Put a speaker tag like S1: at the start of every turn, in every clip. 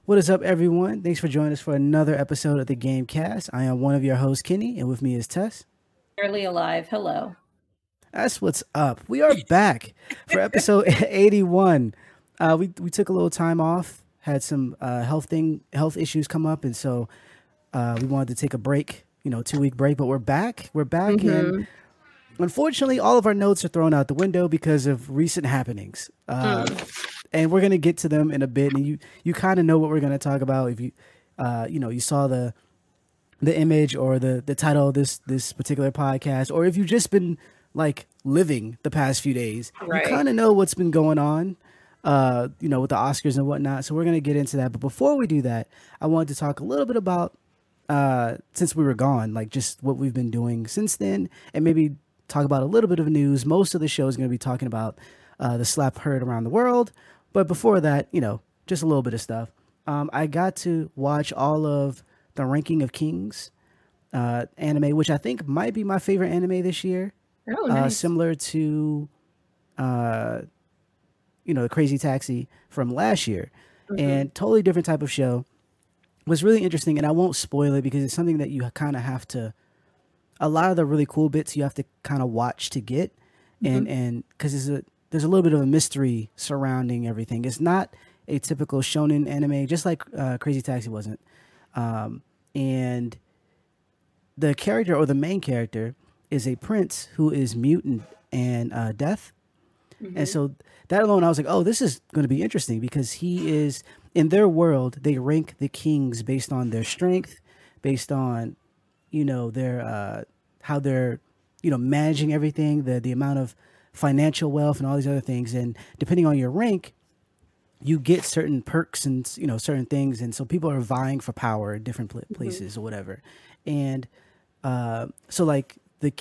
S1: What is up, everyone? Thanks for joining us for another episode of the Gamecast. I am one of your hosts, Kenny, and with me is Tess.
S2: Barely alive. Hello.
S1: That's what's up. We are back for episode 81. We took a little time off, had some health issues come up, and so we wanted to take a break, 2 week break. But we're back. We're back, and
S2: Mm-hmm.
S1: unfortunately, all of our notes are thrown out the window because of recent happenings. And we're gonna get to them in a bit. And you kind of know what we're gonna talk about if you saw the image or the title of this particular podcast, or if you've just been like living the past few days, you
S2: Right.
S1: kind of know what's been going on. With the Oscars and whatnot. So we're gonna get into that. But before we do that, I wanted to talk a little bit about since we were gone, like just what we've been doing since then, and maybe talk about a little bit of news. Most of the show is going to be talking about the slap heard around the world. But before that, just a little bit of stuff. I got to watch all of the Ranking of Kings anime, which I think might be my favorite anime this year.
S2: Oh, nice.
S1: Similar to Crazy Taxi from last year,
S2: Mm-hmm.
S1: and totally different type of show. Was really interesting, and I won't spoil it because it's something that you kind of have to. A lot of the really cool bits you have to kind of watch to get,
S2: Mm-hmm.
S1: and because there's a little bit of a mystery surrounding everything. It's not a typical shonen anime, just like Crazy Taxi wasn't. And the character or the main character is a prince who is mute and deaf. And
S2: Mm-hmm.
S1: so that alone, I was like, oh, this is going to be interesting because he is in their world. They rank the kings based on their strength, based on their how they're managing everything, the amount of financial wealth and all these other things. And depending on your rank, you get certain perks and certain things. And so people are vying for power in different
S2: Mm-hmm.
S1: places or whatever. And so like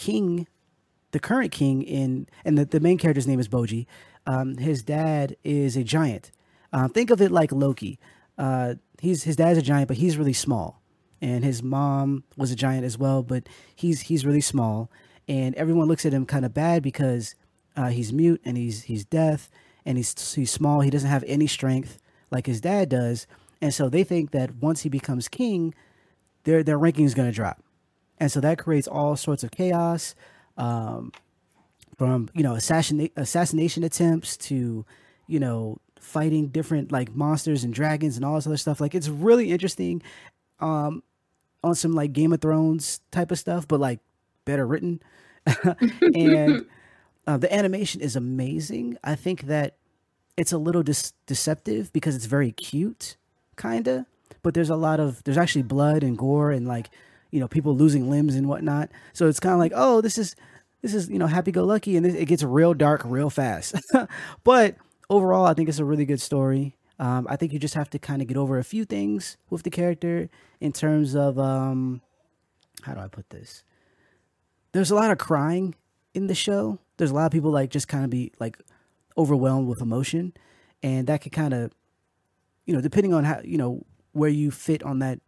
S1: the current king and the main character's name is Boji. His dad is a giant. Think of it like Loki. His dad's a giant, but he's really small, and his mom was a giant as well, but he's really small, and everyone looks at him kind of bad because he's mute and he's deaf and he's small. He doesn't have any strength like his dad does, and so they think that once he becomes king, their ranking is going to drop, and so that creates all sorts of chaos. Um, from assassination attempts to fighting different like monsters and dragons and all this other stuff. Like it's really interesting on some like Game of Thrones type of stuff, but like better written. And the animation is amazing. I think that it's a little deceptive because it's very cute, kinda. But there's actually blood and gore and like people losing limbs and whatnot. So it's kind of like, oh, this is happy go lucky, and it gets real dark real fast. But overall, I think it's a really good story. I think you just have to kind of get over a few things with the character in terms of how do I put this? There's a lot of crying in the show. There's a lot of people like just kind of be like overwhelmed with emotion, and that could kind of depending on how where you fit on that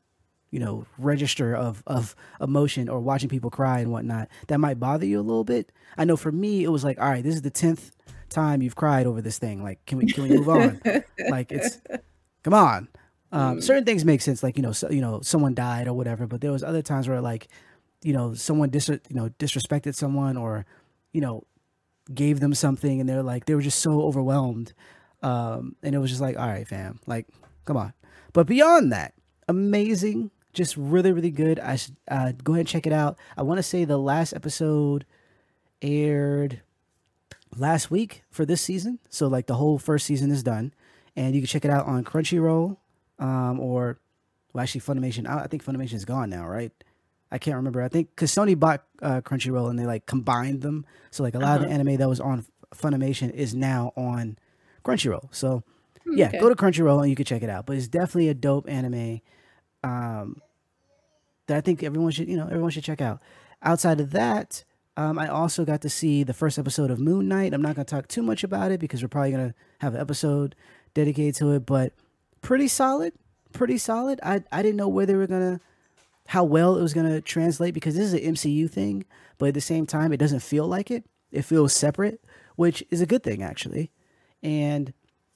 S1: register of emotion or watching people cry and whatnot, that might bother you a little bit. I know for me, it was like, all right, this is the 10th time you've cried over this thing. Like, can we move on? Like, it's come on.
S2: Mm.
S1: Certain things make sense, like someone died or whatever. But there was other times where like someone disrespected someone or you know gave them something, and they were just so overwhelmed, and it was just like, all right, fam, like, come on. But beyond that, amazing, just really, really good. I should go ahead and check it out. I want to say the last episode aired last week for this season, so like the whole first season is done, and you can check it out on Crunchyroll, or well, actually Funimation. I think Funimation is gone now, right? I can't remember. I think because Sony bought Crunchyroll and they like combined them, so like a lot of
S2: Uh-huh.
S1: the anime that was on Funimation is now on Crunchyroll. So
S2: Mm,
S1: yeah, go
S2: okay.
S1: to Crunchyroll and you can check it out. But it's definitely a dope anime um, that I think everyone should check out. Outside of that, I also got to see the first episode of Moon Knight. I'm not going to talk too much about it because we're probably going to have an episode dedicated to it, but pretty solid, pretty solid. I didn't know where they were going to how well it was going to translate because this is an MCU thing, but at the same time, it doesn't feel like it. It feels separate, which is a good thing actually. And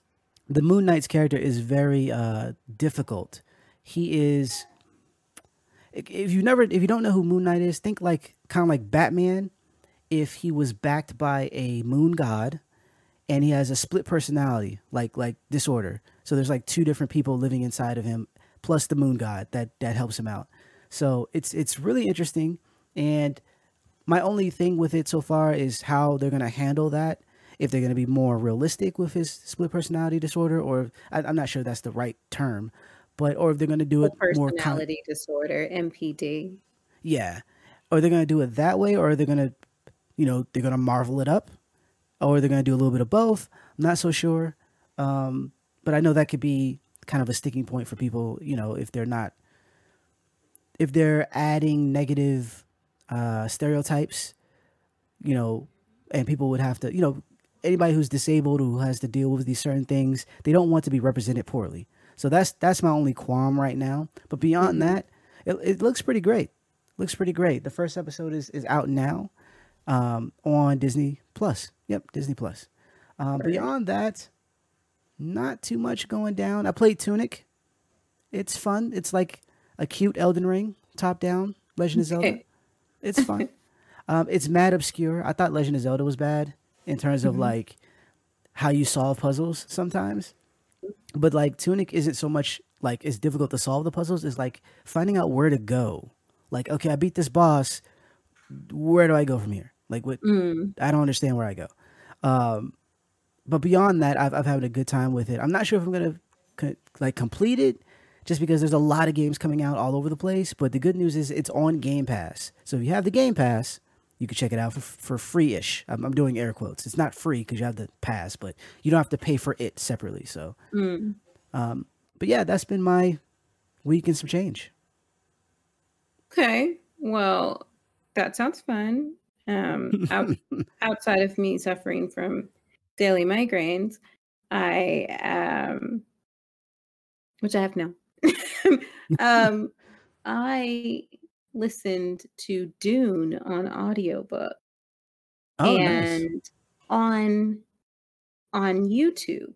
S1: the Moon Knight's character is very difficult. He is, if you don't know who Moon Knight is, think like kind of like Batman if he was backed by a moon god and he has a split personality like disorder. So there's like two different people living inside of him plus the moon god that helps him out. So it's really interesting, and my only thing with it so far is how they're going to handle that. If they're going to be more realistic with his split personality disorder, or I'm not sure that's the right term, but or if they're going to do it more
S2: personality disorder, MPD.
S1: yeah, or they're going to do it that way, or they're going to, they're going to marvel it up, or they're going to do a little bit of both. I'm not so sure, but I know that could be kind of a sticking point for people. If they're adding negative stereotypes, and people would have to, anybody who's disabled who has to deal with these certain things, they don't want to be represented poorly. So that's my only qualm right now. But beyond that, it looks pretty great. Looks pretty great. The first episode is out now on Disney Plus. Yep, Disney Plus. Beyond that, not too much going down. I played Tunic. It's fun. It's like a cute Elden Ring, top down, Legend of Zelda. It's fun. It's mad obscure. I thought Legend of Zelda was bad in terms of like how you solve puzzles sometimes. But like Tunic isn't so much like it's difficult to solve the puzzles. It's like finding out where to go. Like, okay, I beat this boss. Where do I go from here? Like, what? I don't understand where I go. But beyond that, I've had a good time with it. I'm not sure if I'm gonna complete it, just because there's a lot of games coming out all over the place. But the good news is it's on Game Pass. So if you have the Game Pass, you can check it out for free-ish. I'm doing air quotes. It's not free because you have the pass, but you don't have to pay for it separately. So, but yeah, that's been my week and some change.
S2: Okay, well, that sounds fun. Outside of me suffering from daily migraines, which I have now. I listened to Dune on audiobook.
S1: Oh,
S2: and
S1: nice.
S2: on YouTube.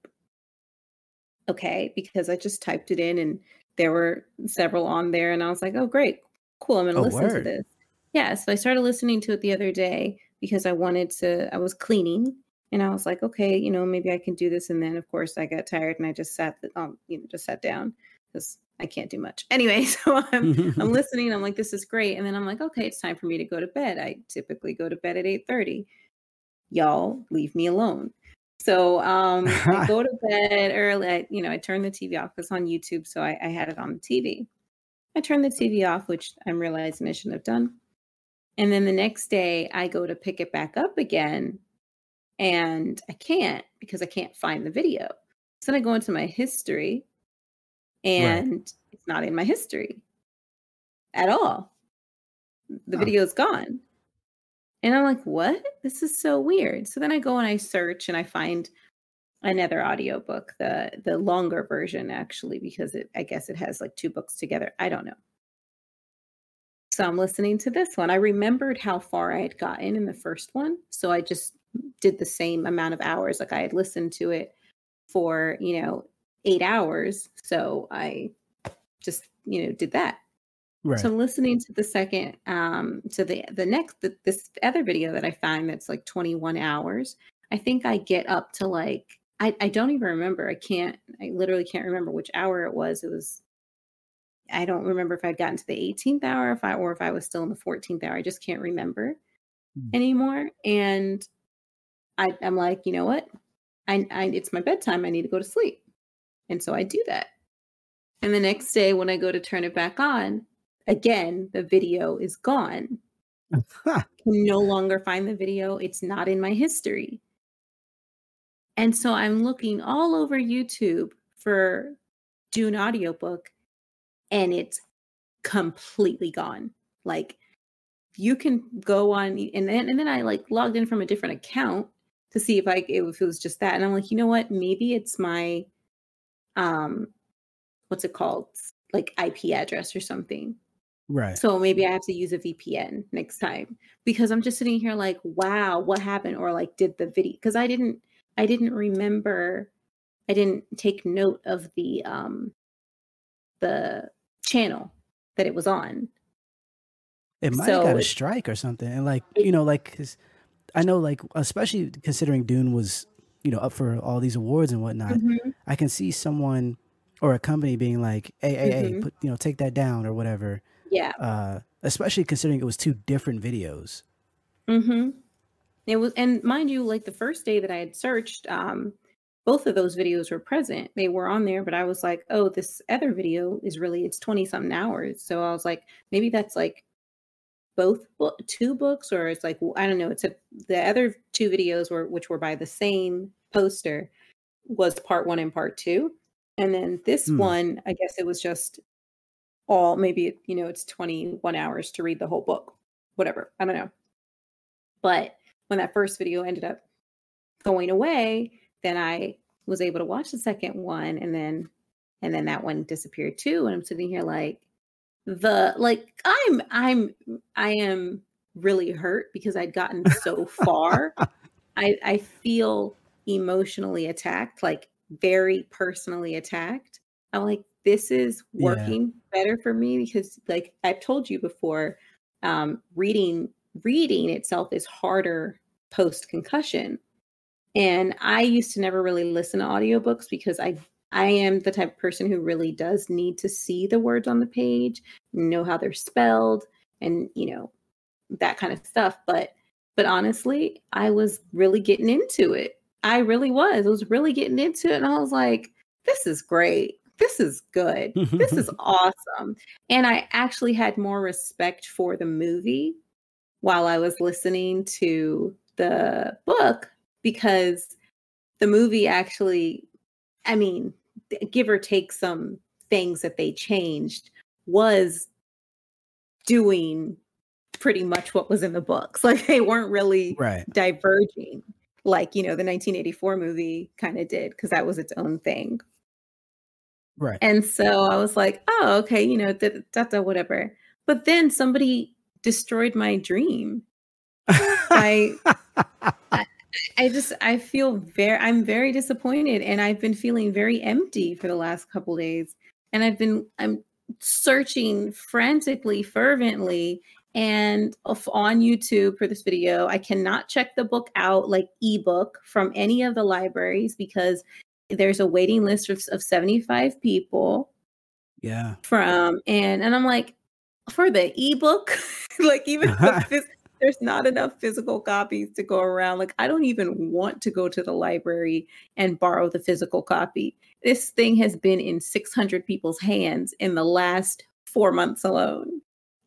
S2: Okay, because I just typed it in and there were several on there and I was like, "Oh, great. Cool, I'm going to listen to this." Yeah, so I started listening to it the other day because I was cleaning and I was like, "Okay, maybe I can do this." And then of course I got tired and I just sat down because I can't do much. Anyway, so I'm listening. I'm like, this is great. And then I'm like, okay, it's time for me to go to bed. I typically go to bed at 8:30. Y'all leave me alone. So I go to bed early. I turn the TV off. It's on YouTube, so I had it on the TV. I turned the TV off, which I'm realizing I shouldn't have done. And then the next day, I go to pick it back up again, and I can't because I can't find the video. So then I go into my history, and it's not in my history at all. The video is gone. And I'm like, what? This is so weird. So then I go and I search and I find another audiobook, the longer version, actually, because I guess it has like two books together. I don't know. So I'm listening to this one. I remembered how far I had gotten in the first one. So I just did the same amount of hours. Like I had listened to it for, 8 hours. So I just, did that. Right. So I'm listening to the second, to the next, this other video that I find that's like 21 hours. I think I get up to like, I don't even remember. I literally can't remember which hour it was. I don't remember if I'd gotten to the 18th hour, or if I was still in the 14th hour. I just can't remember anymore. And I'm like, you know what? It's my bedtime. I need to go to sleep. And so I do that. And the next day when I go to turn it back on, again, the video is gone. Can no longer find the video. It's not in my history. And so I'm looking all over YouTube for Dune audiobook, and it's completely gone. Like you can go on, and then I like logged in from a different account to see if it was just that. And I'm like, you know what? Maybe it's my, what's it called? Like IP address or something. Right. So maybe I have to use a VPN next time, because I'm just sitting here like, wow, what happened? Or like, did the video, because I didn't remember didn't take note of the channel that it was on.
S1: It might have got a strike or something. And like, you know, like, cause I know, like, especially considering Dune was, you know, up for all these awards and whatnot, I can see someone or a company being like, hey, put, you know, take that down or whatever.
S2: Yeah.
S1: Especially considering it was 2 different videos.
S2: It was, and mind you, like the first day that I had searched, both of those videos were present. They were on there, but I was like, oh, this other video is really, it's 20 something hours. So I was like, maybe that's like both 2 books, or it's like, I don't know. It's the other 2 videos which were by the same poster was part 1 and part 2. And then this one, I guess it was just all, maybe, you know, it's 21 hours to read the whole book, whatever. I don't know. But when that first video ended up going away, then I was able to watch the second one, and then that one disappeared too. And I'm sitting here like, I am really hurt because I'd gotten so far. I feel emotionally attacked, like very personally attacked. I'm like, this is working better for me because, like I've told you before, reading itself is harder post concussion. And I used to never really listen to audiobooks because I am the type of person who really does need to see the words on the page, know how they're spelled, and, you know, that kind of stuff. But honestly, I was really getting into it. I really was. I was really getting into it. And I was like, this is great. This is good. This is awesome. And I actually had more respect for the movie while I was listening to the book, because the movie actually, I mean, give or take some things that they changed, was doing pretty much what was in the books. Like they weren't really diverging like, you know, the 1984 movie kind of did, because that was its own thing.
S1: Right.
S2: And so I was like, oh, okay, you know, whatever. But then somebody destroyed my dream. I feel I'm very disappointed, and I've been feeling very empty for the last couple days. And I'm searching frantically, fervently, and on YouTube for this video. I cannot check the book out like ebook from any of the libraries because there's a waiting list of 75 people.
S1: Yeah.
S2: And I'm like, for the ebook, like even there's not enough physical copies to go around. Like, I don't even want to go to the library and borrow the physical copy. This thing has been in 600 people's hands in the last 4 months alone.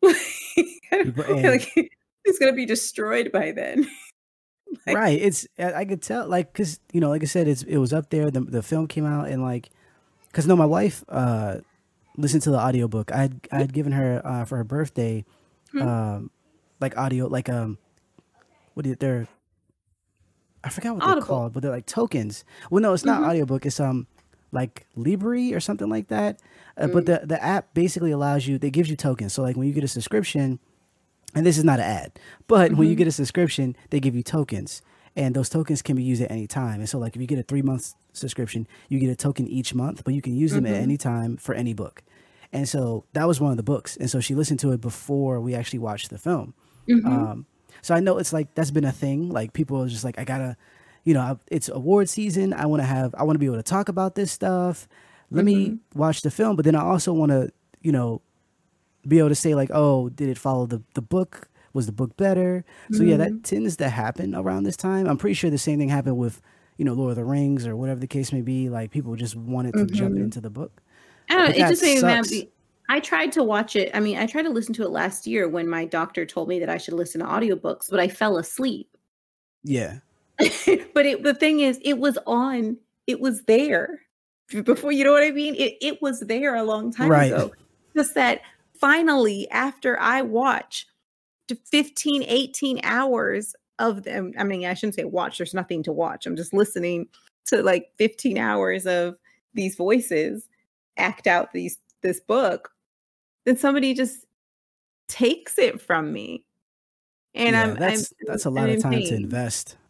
S2: Like, it's going to be destroyed by then.
S1: Like, right. I could tell, like, because, you know, like I said, it was up there. The film came out, and like, because no, my wife listened to the audiobook. I had given her for her birthday, like audio, like they're, I forgot what
S2: Audible.
S1: they're called, but they're like tokens. Well, no, it's not audiobook. It's like Libri or something like that. But the app basically allows you. They gives you tokens. So like when you get a subscription, and this is not an ad, but when you get a subscription, they give you tokens, and those tokens can be used at any time. And so like if you get a 3-month subscription, you get a token each month, but you can use them at any time for any book. And so that was one of the books. And so she listened to it before we actually watched the film. So I know it's like, that's been a thing. Like people are just like, I gotta, you know, it's award season. I want to be able to talk about this stuff. Let me watch the film. But then I also want to, you know, be able to say like, oh, did it follow the book? Was the book better? So yeah, that tends to happen around this time. I'm pretty sure the same thing happened with, you know, Lord of the Rings or whatever the case may be. Like people just wanted to jump into the book.
S2: I don't know, it just made me mad. I tried to watch it. I mean, I tried to listen to it last year when my doctor told me that I should listen to audiobooks, but I fell asleep.
S1: Yeah.
S2: But the thing is, it was on. It was there before. You know what I mean? It was there a long time ago. Just that finally, after I watched 15, 18 hours of them. I mean, I shouldn't say watch. There's nothing to watch. I'm just listening to like 15 hours of these voices act out this book. Then somebody just takes it from me. And
S1: that's a lot of time to invest.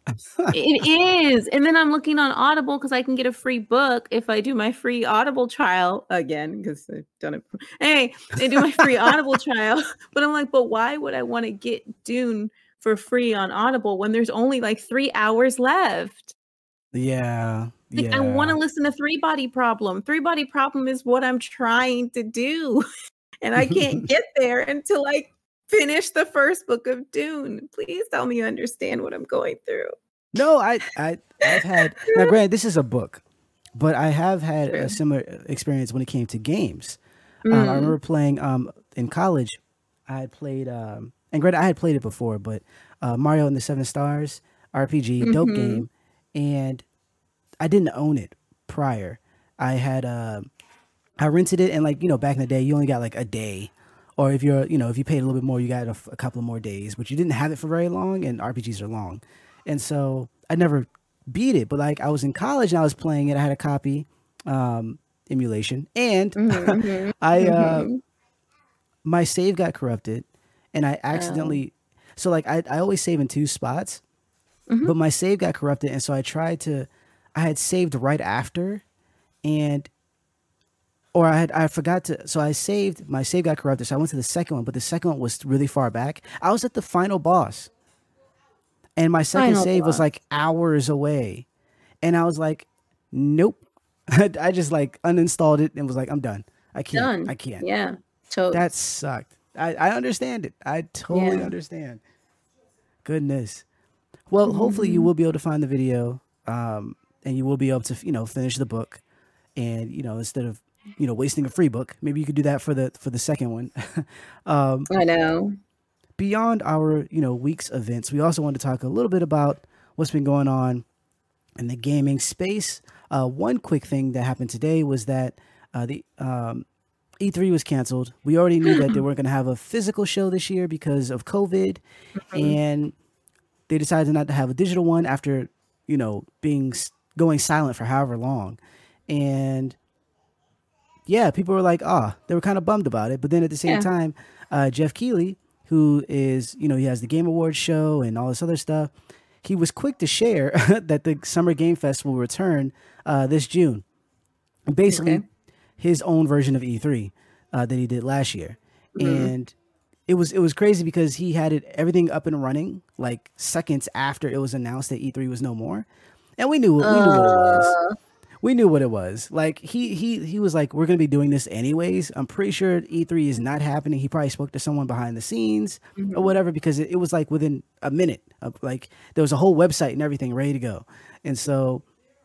S2: It is. And then I'm looking on Audible because I can get a free book if I do my free Audible trial again, because I've done it. Hey, I do my free Audible trial. But I'm like, but why would I want to get Dune for free on Audible when there's only like 3 hours left?
S1: Yeah.
S2: Like,
S1: Yeah.
S2: I want to listen to Three Body Problem. Three Body Problem is what I'm trying to do. And I can't get there until I finish the first book of Dune. Please tell me you understand what I'm going through.
S1: No, I've had, now granted, this is a book, but I have had
S2: True.
S1: a similar experience when it came to games. I remember playing in college. I had played, and granted, I had played it before, but Mario and the Seven Stars RPG, dope game, and I didn't own it prior. I had I rented it, and like, you know, back in the day, you only got like a day, or if you're, you know, if you paid a little bit more, you got a couple of more days, but you didn't have it for very long, and RPGs are long, and so I never beat it. But like, I was in college and I was playing it. I had a copy, emulation, and I my save got corrupted, and I accidentally. So like, I always save in two spots, but my save got corrupted, and so I had saved right after, and or I forgot to, so I saved, my save got corrupted, so I went to the second one, but the second one was really far back. I was at the final boss, and my second save was like hours away, and I was like, nope. I just like uninstalled it and was like, I'm done. I can't.
S2: Yeah. So
S1: that sucked. I understand it. I totally understand. Goodness. Well, hopefully you will be able to find the video, and you will be able to, you know, finish the book, and, you know, instead of, you know, wasting a free book, maybe you could do that for the second one.
S2: I know.
S1: Beyond our, you know, week's events, we also want to talk a little bit about what's been going on in the gaming space. One quick thing that happened today was that the E3 was canceled. We already knew that they weren't going to have a physical show this year because of COVID, and they decided not to have a digital one after, you know, going silent for however long. And yeah, people were like, they were kind of bummed about it. But then at the same time, Jeff Keighley, who is, you know, he has the Game Awards show and all this other stuff, he was quick to share that the Summer Game Fest will return this June. Basically, his own version of E3 that he did last year. And it was crazy because he had everything up and running like seconds after it was announced that E3 was no more. And we knew what it was. We knew what it was. Like he was like, we're going to be doing this anyways. I'm pretty sure E3 is not happening. He probably spoke to someone behind the scenes or whatever, because it was like within a minute of, like, there was a whole website and everything ready to go. And so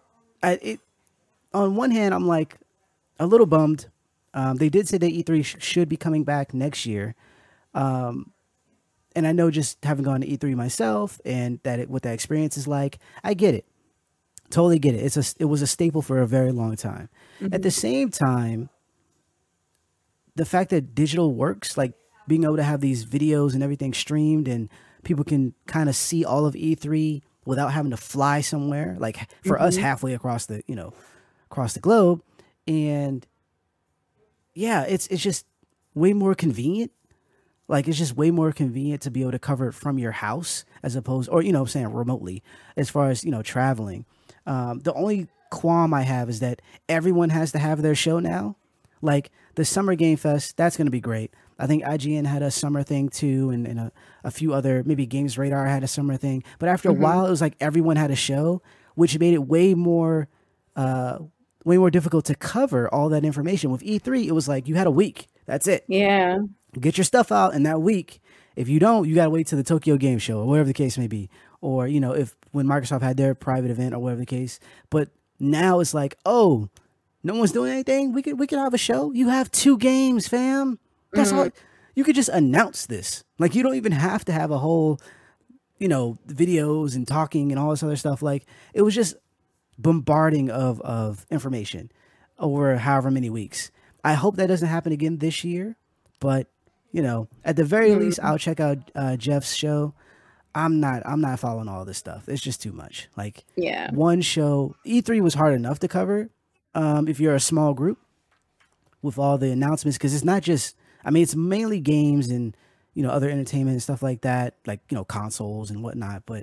S1: on one hand, I'm like a little bummed. They did say that E3 should be coming back next year. And I know, just having gone to E3 myself and what that experience is like, I get it. Totally get it. It was a staple for a very long time. At the same time, the fact that digital works, like being able to have these videos and everything streamed, and people can kind of see all of E3 without having to fly somewhere, like for us halfway across the globe. And yeah, it's just way more convenient. Like, it's just way more convenient to be able to cover it from your house as opposed, or, you know, I'm saying remotely, as far as, you know, traveling. The only qualm I have is that everyone has to have their show now. Like the Summer Game Fest, that's going to be great. I think IGN had a summer thing too, and a few other, maybe Games Radar had a summer thing. But after a while, it was like everyone had a show, which made it way more difficult to cover all that information. With E3, it was like you had a week. That's it.
S2: Yeah.
S1: Get your stuff out in that week. If you don't, you got to wait till the Tokyo Game Show or whatever the case may be. Or, you know, when Microsoft had their private event or whatever the case. But now it's like, oh, no one's doing anything. We could have a show. You have 2 games, fam. That's all. You could just announce this. Like, you don't even have to have a whole, you know, videos and talking and all this other stuff. Like, it was just bombarding of information over however many weeks. I hope that doesn't happen again this year. But, you know, at the very least, I'll check out Jeff's show. I'm not following all this stuff. It's just too much. Like, one show, E3 was hard enough to cover if you're a small group with all the announcements, because it's not just, I mean, it's mainly games and, you know, other entertainment and stuff like that, like, you know, consoles and whatnot. But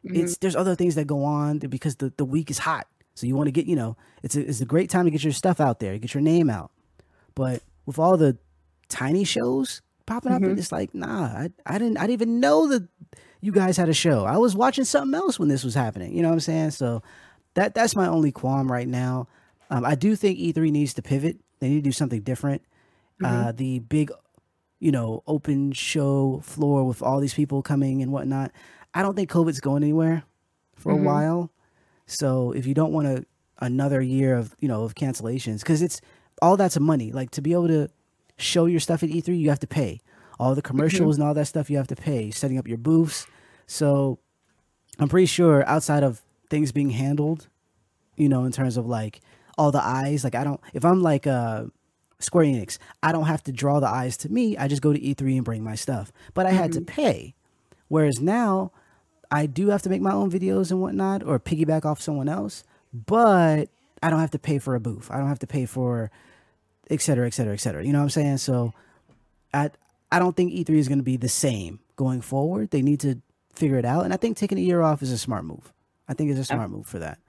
S1: there's other things that go on because the week is hot. So you want to get, it's a great time to get your stuff out there, get your name out. But with all the tiny shows popping up, it's like, nah, I didn't even know that you guys had a show. I was watching something else when this was happening. You know what I'm saying? So that's my only qualm right now. I do think E3 needs to pivot. They need to do something different. The big, open show floor with all these people coming and whatnot. I don't think COVID's going anywhere for a while. So if you don't want another year of, of cancellations, because it's all that's money. Like to be able to show your stuff at E3, you have to pay. All the commercials and all that stuff, you have to pay. Setting up your booths. So I'm pretty sure outside of things being handled, in terms of like all the eyes, like if I'm like Square Enix, I don't have to draw the eyes to me. I just go to E3 and bring my stuff. But I had to pay. Whereas now I do have to make my own videos and whatnot or piggyback off someone else, but I don't have to pay for a booth. I don't have to pay for et cetera, et cetera, et cetera. You know what I'm saying? So I don't think E3 is going to be the same going forward. They need to figure it out. And I think taking a year off is a smart move. I think it's a smart move for that.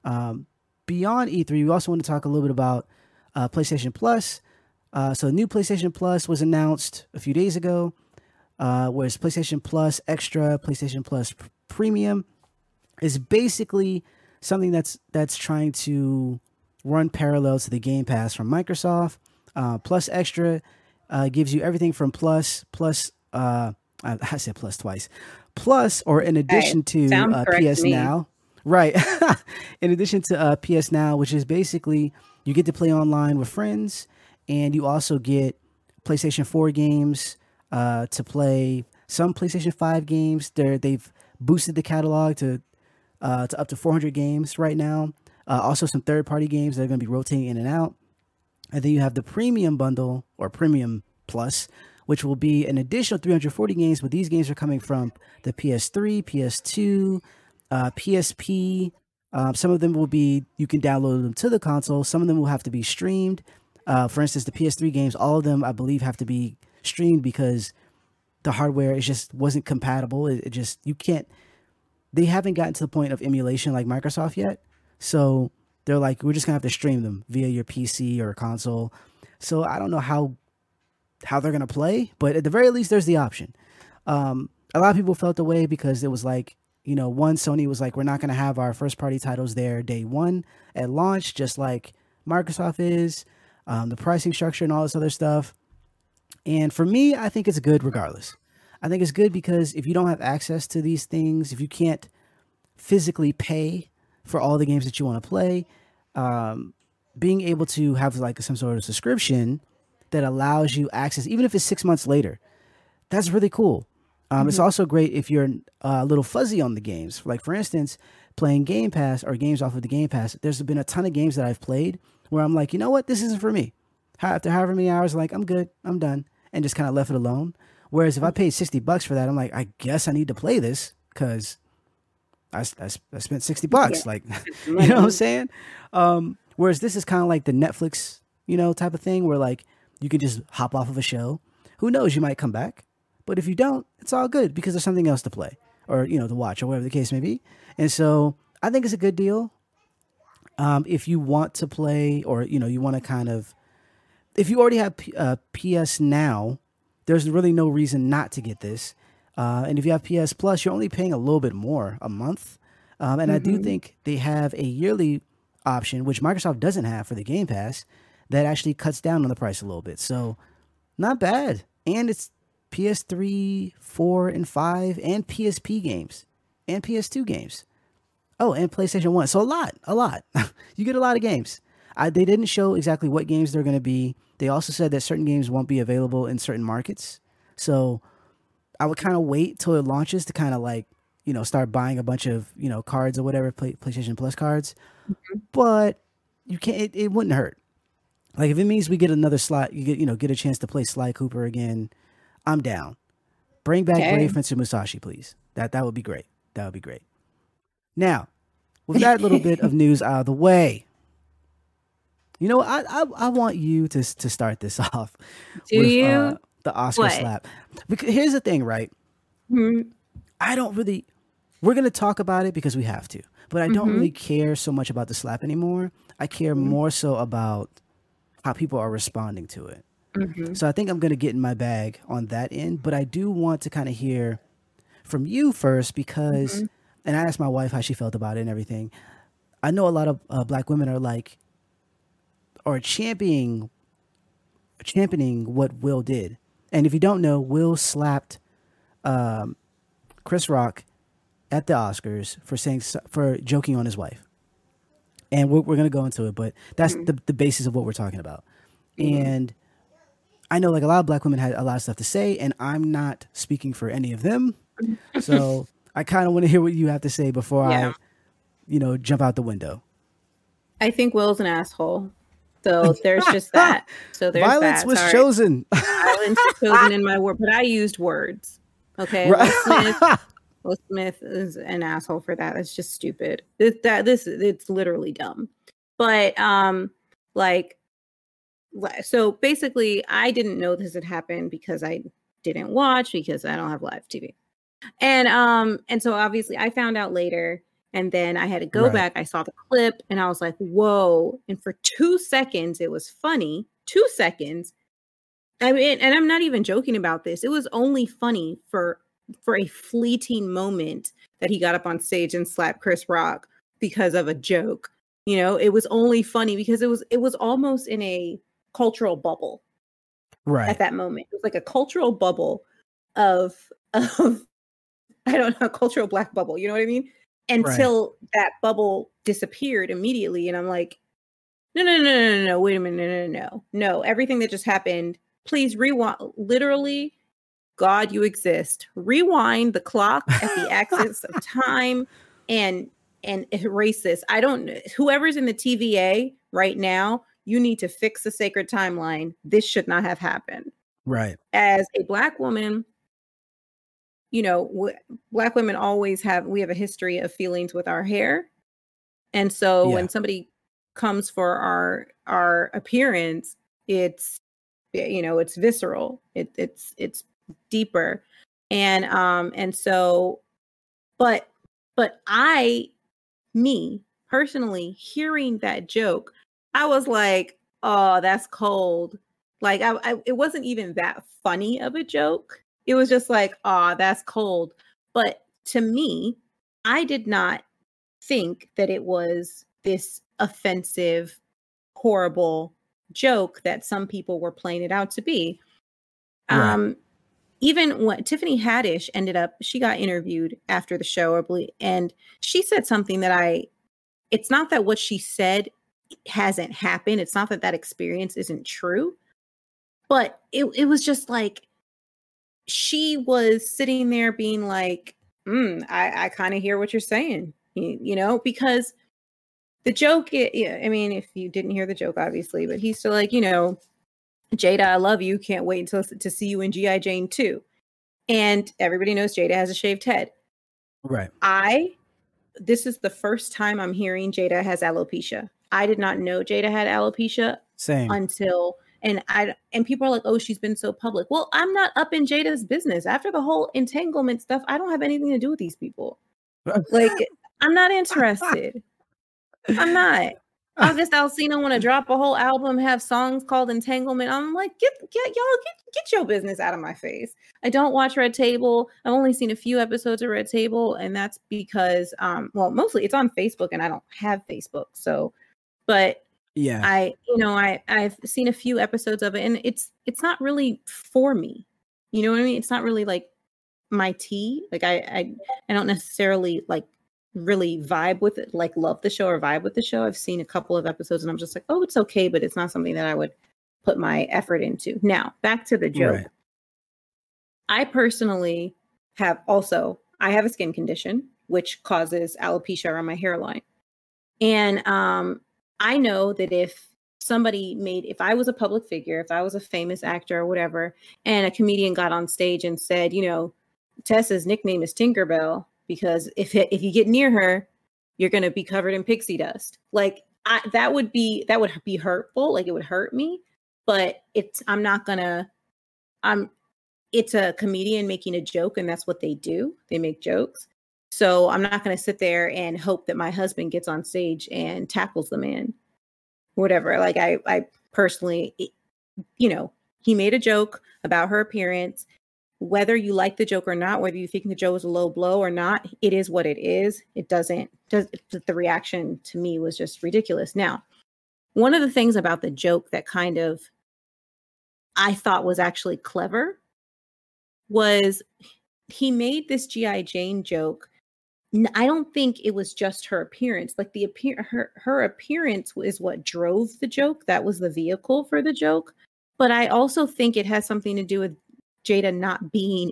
S1: Beyond E3, we also want to talk a little bit about PlayStation Plus. So the new PlayStation Plus was announced a few days ago, whereas PlayStation Plus Extra, PlayStation Plus Premium is basically something that's trying to run parallel to the Game Pass from Microsoft. Plus Extra gives you everything from Plus, I said Plus twice, Plus, or in addition to PS Now. Right. In addition to PS Now, which is basically you get to play online with friends, and you also get PlayStation 4 games to play, some PlayStation 5 games. They've boosted the catalog to up to 400 games right now. Also some third-party games that are going to be rotating in and out. And then you have the Premium Bundle, or Premium Plus, which will be an additional 340 games, but these games are coming from the PS3, PS2, PSP. Some of them will be, you can download them to the console. Some of them will have to be streamed. For instance, the PS3 games, all of them, I believe, have to be streamed because the hardware, it just wasn't compatible. You can't, they haven't gotten to the point of emulation like Microsoft yet. So they're like, we're just going to have to stream them via your PC or console. So I don't know how they're going to play, but at the very least, there's the option. A lot of people felt the way because it was like, Sony was like, we're not going to have our first party titles there day one at launch, just like Microsoft is, the pricing structure and all this other stuff. And for me, I think it's good regardless. I think it's good because if you don't have access to these things, if you can't physically pay for all the games that you want to play, being able to have like some sort of subscription that allows you access, even if it's 6 months later, that's really cool. It's also great if you're a little fuzzy on the games. Like, for instance, playing Game Pass or games off of the Game Pass, there's been a ton of games that I've played where I'm like, you know what, this isn't for me. After however many hours, like, I'm good, I'm done, and just kind of left it alone. Whereas if I paid $60 for that, I'm like, I guess I need to play this because I spent $60. Yeah. Like, you know what I'm saying? Whereas this is kind of like the Netflix, type of thing where like you can just hop off of a show. Who knows? You might come back. But if you don't, it's all good because there's something else to play or, to watch or whatever the case may be. And so I think it's a good deal. If you want to play or, you want to kind of, if you already have PS Now, there's really no reason not to get this. And if you have PS Plus, you're only paying a little bit more a month. And I do think they have a yearly option, which Microsoft doesn't have for the Game Pass, that actually cuts down on the price a little bit. So not bad. And it's PS3, 4, and 5, and PSP games, and PS2 games. Oh, and PlayStation 1. So a lot. You get a lot of games. They didn't show exactly what games they're going to be. They also said that certain games won't be available in certain markets. So I would kind of wait till it launches to kind of like, start buying a bunch of, cards or whatever, PlayStation Plus cards. But you can't, it wouldn't hurt. Like if it means we get another slot, get a chance to play Sly Cooper again, I'm down. Bring back Brave Fencer Musashi, please. That would be great. That would be great. Now, with that little bit of news out of the way, I want you to start this off. The Oscar slap. Because here's the thing, right? I don't really. we're going to talk about it because we have to. But I don't really care so much about the slap anymore. I care more so about how people are responding to it. So I think I'm going to get in my bag on that end. But I do want to kind of hear from you first because, and I asked my wife how she felt about it and everything. I know a lot of black women are championing what Will did. And if you don't know, Will slapped Chris Rock at the Oscars for joking on his wife. And we're going to go into it, but that's the basis of what we're talking about. And I know like a lot of black women had a lot of stuff to say, and I'm not speaking for any of them. So I kind of want to hear what you have to say before I, jump out the window.
S2: I think Will's an asshole. So there's just that. So there's
S1: violence
S2: that.
S1: was chosen.
S2: Violence was chosen in my word, but I used words. Okay. Right. Will Smith is an asshole for that. That's just stupid. It's literally dumb. But so basically I didn't know this had happened because I didn't watch because I don't have live TV. And so obviously I found out later. And then I had to go back. I saw the clip and I was like, whoa. And for 2 seconds, it was funny. 2 seconds. I mean, and I'm not even joking about this. It was only funny for a fleeting moment that he got up on stage and slapped Chris Rock because of a joke. It was only funny because it was almost in a cultural bubble.
S1: Right.
S2: At that moment. It was like a cultural bubble of I don't know, a cultural black bubble. You know what I mean? Until that bubble disappeared immediately. And I'm like, no, wait a minute, no. Everything that just happened, please rewind. Literally, God, you exist. Rewind the clock at the axis of time and erase this. Whoever's in the TVA right now, you need to fix the sacred timeline. This should not have happened.
S1: Right.
S2: As a black woman, black women we have a history of feelings with our hair. And so when somebody comes for our appearance, it's visceral. It's deeper. And so, but me personally hearing that joke, I was like, oh, that's cold. Like it wasn't even that funny of a joke. It was just like, oh, that's cold. But to me, I did not think that it was this offensive, horrible joke that some people were playing it out to be. Right. Even when Tiffany Haddish she got interviewed after the show, and she said something that it's not that what she said hasn't happened. It's not that experience isn't true, but it was just like, she was sitting there being like, I kind of hear what you're saying, because the joke, I mean, if you didn't hear the joke, obviously, but he's still like, Jada, I love you. Can't wait to see you in G.I. Jane 2. And everybody knows Jada has a shaved head.
S1: Right.
S2: This is the first time I'm hearing Jada has alopecia. I did not know Jada had alopecia.
S1: Same.
S2: Until... And people are like, oh, she's been so public. Well, I'm not up in Jada's business. After the whole entanglement stuff, I don't have anything to do with these people. Like, I'm not interested. I'm not. August Alsina want to drop a whole album, have songs called Entanglement. I'm like, get your business out of my face. I don't watch Red Table. I've only seen a few episodes of Red Table, and that's because, mostly it's on Facebook, and I don't have Facebook. So, but. Yeah, I've seen a few episodes of it, and it's not really for me. You know what I mean? It's not really like my tea. Like I don't necessarily like really vibe with it, like love the show or vibe with the show. I've seen a couple of episodes, and I'm just like, oh, it's okay, but it's not something that I would put my effort into. Now, back to the joke. Right. I personally have a skin condition which causes alopecia on my hairline, and I know that if I was a public figure, if I was a famous actor or whatever, and a comedian got on stage and said, Tessa's nickname is Tinkerbell because if you get near her, you're going to be covered in pixie dust. Like that would be hurtful. Like it would hurt me, but it's a comedian making a joke, and that's what they do. They make jokes. So I'm not going to sit there and hope that my husband gets on stage and tackles the man, whatever. Like I personally, you know, he made a joke about her appearance. Whether you like the joke or not, whether you think the joke was a low blow or not, it is what it is. The reaction to me was just ridiculous. Now, one of the things about the joke that kind of I thought was actually clever was he made this G.I. Jane joke. I don't think it was just her appearance. Like her appearance is what drove the joke. That was the vehicle for the joke. But I also think it has something to do with Jada not being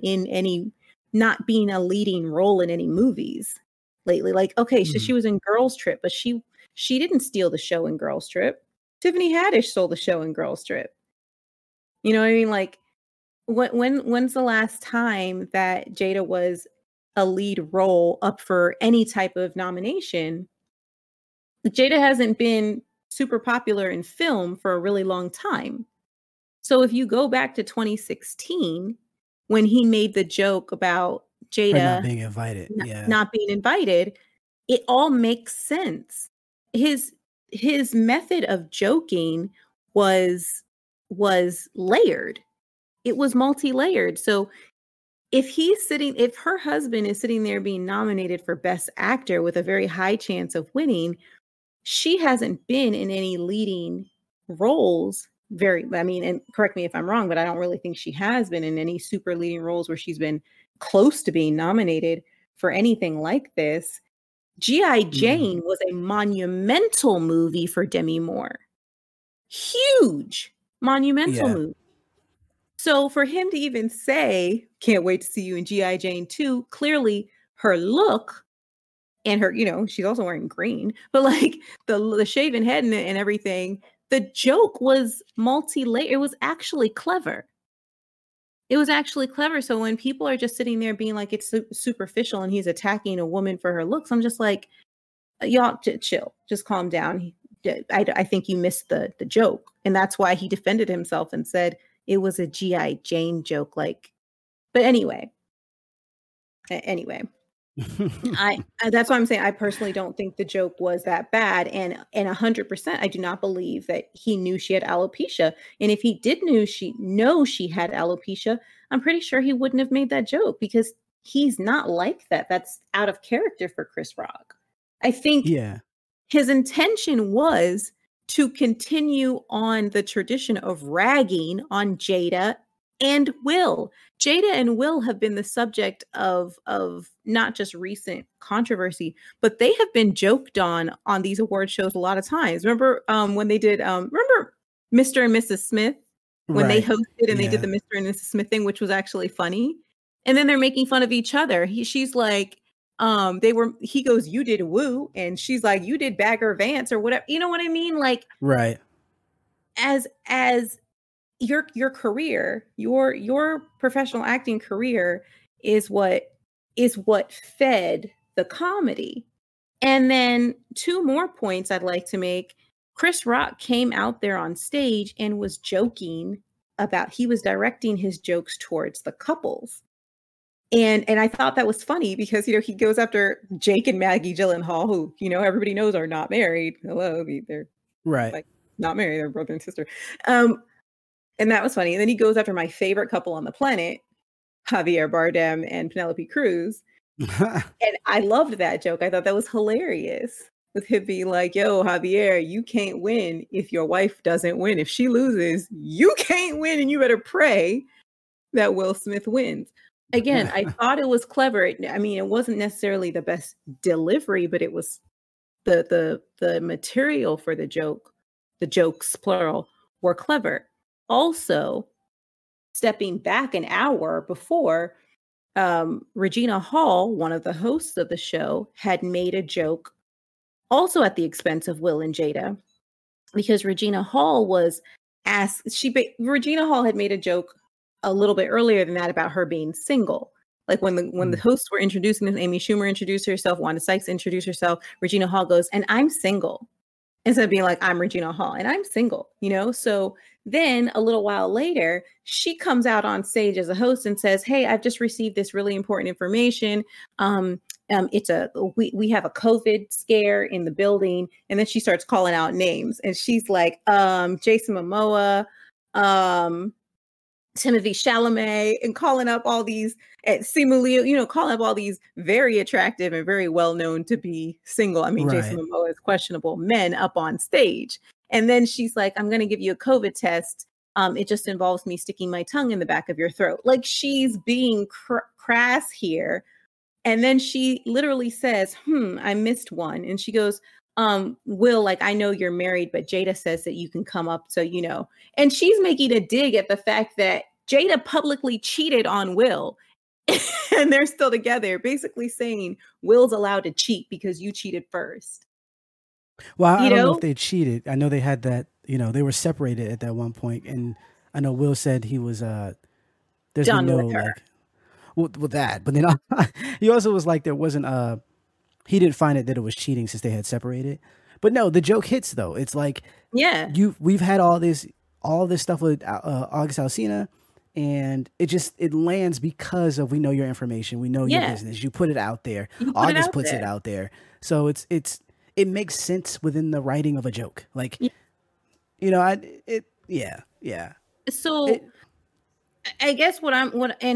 S2: a leading role in any movies lately. Like, okay, so she was in Girls Trip, but she didn't steal the show in Girls Trip. Tiffany Haddish stole the show in Girls Trip. You know what I mean? Like, when's the last time that Jada was a lead role up for any type of nomination? Jada hasn't been super popular in film for a really long time. So if you go back to 2016, when he made the joke about Jada
S1: not being invited,
S2: not being invited, it all makes sense. His method of joking was layered. It was multi-layered. So if her husband is sitting there being nominated for Best Actor with a very high chance of winning, she hasn't been in any leading roles. And correct me if I'm wrong, but I don't really think she has been in any super leading roles where she's been close to being nominated for anything like this. G.I. Jane was a monumental movie for Demi Moore. Huge, monumental movie. So for him to even say, can't wait to see you in G.I. Jane 2, clearly her look and her, she's also wearing green, but like the shaven head and everything, the joke was multi-layered. It was actually clever. So when people are just sitting there being like, it's superficial and he's attacking a woman for her looks, I'm just like, y'all chill, just calm down. I think you missed the joke. And that's why he defended himself and said it was a G.I. Jane joke. But anyway, that's why I'm saying I personally don't think the joke was that bad. And 100%, I do not believe that he knew she had alopecia. And if he did know she had alopecia, I'm pretty sure he wouldn't have made that joke because he's not like that. That's out of character for Chris Rock. I think his intention was to continue on the tradition of ragging on Jada and Will. Jada and Will have been the subject of not just recent controversy, but they have been joked on these award shows a lot of times. Remember when they did, remember Mr. and Mrs. Smith, when they hosted and they did the Mr. and Mrs. Smith thing, which was actually funny. And then they're making fun of each other. She's like, he goes, you did Woo. And she's like, you did Bagger Vance or whatever. You know what I mean? Like,
S1: right.
S2: As your career, your professional acting career is what fed the comedy. And then 2 more points I'd like to make. Chris Rock came out there on stage and was joking about, he was directing his jokes towards the couples. And I thought that was funny because, he goes after Jake and Maggie Gyllenhaal, who, everybody knows are not married. Hello, they're like not married, they're brother and sister. And that was funny. And then he goes after my favorite couple on the planet, Javier Bardem and Penelope Cruz. And I loved that joke. I thought that was hilarious. With him being like, yo, Javier, you can't win if your wife doesn't win. If she loses, you can't win and you better pray that Will Smith wins. Again, I thought it was clever. I mean, it wasn't necessarily the best delivery, but it was the material for the joke, the jokes, plural, were clever. Also, stepping back an hour before, Regina Hall, one of the hosts of the show, had made a joke also at the expense of Will and Jada, because Regina Hall was asked, Regina Hall had made a joke a little bit earlier than that about her being single. Like when the hosts were introducing this, Amy Schumer introduced herself, Wanda Sykes introduced herself, Regina Hall goes, and I'm single. Instead of being like, I'm Regina Hall and I'm single, So then a little while later, she comes out on stage as a host and says, hey, I've just received this really important information. we have a COVID scare in the building. And then she starts calling out names, and she's like, Jason Momoa, Timothy Chalamet, and calling up all these seemingly, calling up all these very attractive and very well known to be single. I mean, Jason Momoa is questionable men up on stage. And then she's like, I'm going to give you a COVID test. It just involves me sticking my tongue in the back of your throat. Like, she's being crass here. And then she literally says, I missed one. And she goes, Will, like, I know you're married, but Jada says that you can come up. So, and she's making a dig at the fact that Jada publicly cheated on Will and they're still together, basically saying Will's allowed to cheat because you cheated first.
S1: Well, I don't know if they cheated. I know they had that, they were separated at that one point. And I know Will said he was, there's
S2: done
S1: no,
S2: with her.
S1: With that, but then he also was like, there wasn't he didn't find it that it was cheating since they had separated. But no, the joke hits though. It's like, we've had all this stuff with August Alsina, and it lands because of, we know your information, we know your business, you put it out there. August puts it out there, so it makes sense within the writing of a joke. Like,
S2: So. I guess my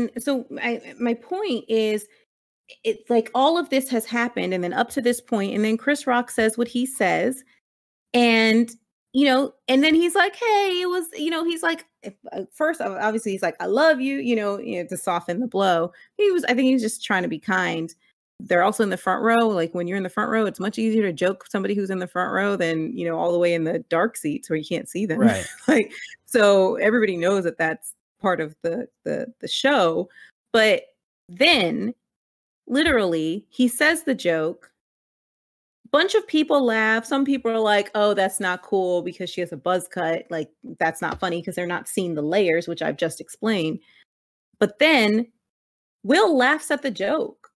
S2: point is, it's like all of this has happened, and then up to this point, and then Chris Rock says what he says, and and then he's like, hey, it was, he's like, first obviously he's like, I love you, to soften the blow. I think he was just trying to be kind. They're also in the front row. Like, when you're in the front row, it's much easier to joke somebody who's in the front row than all the way in the dark seats where you can't see them.
S1: Right.
S2: Like, so everybody knows that that's part of the show. But then literally he says the joke, bunch of people laugh. Some people are like, oh, that's not cool because she has a buzz cut, like that's not funny because they're not seeing the layers, which I've just explained. But then Will laughs at the joke,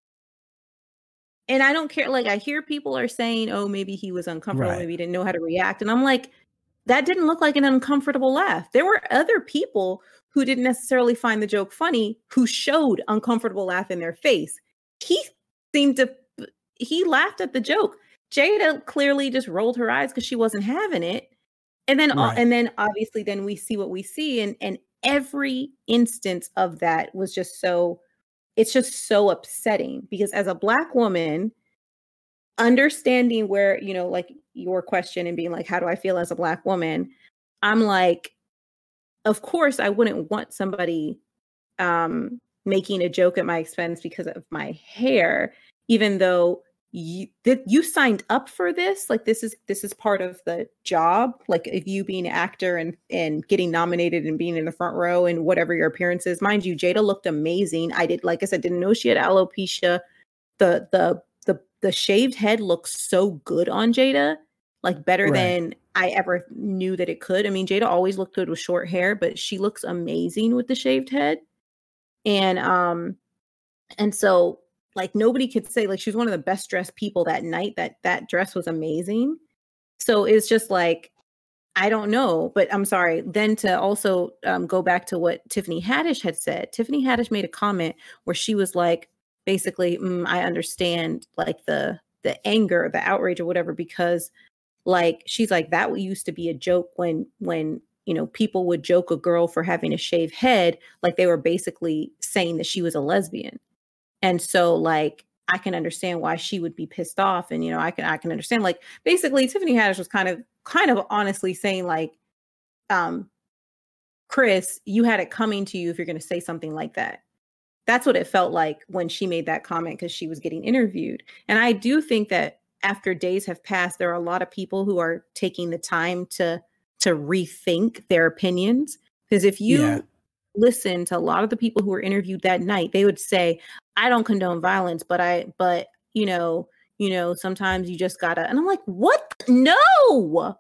S2: and I don't care. Like, I hear people are saying, oh, maybe he was uncomfortable, maybe he didn't know how to react, and I'm like, that didn't look like an uncomfortable laugh. There were other people who didn't necessarily find the joke funny who showed uncomfortable laugh in their face. He laughed at the joke. Jada clearly just rolled her eyes because she wasn't having it. And then, obviously then we see what we see. And every instance of that was just it's just so upsetting, because as a Black woman, understanding where, like your question and being like, how do I feel as a Black woman? I'm like, of course, I wouldn't want somebody making a joke at my expense because of my hair, even though you signed up for this. Like, this is part of the job. Like, if you being an actor and getting nominated and being in the front row and whatever your appearance is, mind you, Jada looked amazing. Like I said, didn't know she had alopecia. The shaved head looks so good on Jada, like better than I ever knew that it could. I mean, Jada always looked good with short hair, but she looks amazing with the shaved head. And so, like, nobody could say, like, she was one of the best dressed people that night. That dress was amazing. So it's just like, I don't know, but I'm sorry. Then to also go back to what Tiffany Haddish had said. Tiffany Haddish made a comment where she was like, basically, I understand, like, the anger, the outrage or whatever, because, like, she's like, that used to be a joke when people would joke a girl for having a shaved head, like they were basically saying that she was a lesbian. And so, like, I can understand why she would be pissed off. And, I can understand, like, basically Tiffany Haddish was kind of honestly saying, like, Chris, you had it coming to you if you're going to say something like that. That's what it felt like when she made that comment, because she was getting interviewed. And I do think that after days have passed, there are a lot of people who are taking the time to rethink their opinions. Because if you listen to a lot of the people who were interviewed that night, they would say, I don't condone violence, but sometimes you just gotta. And I'm like, what? No.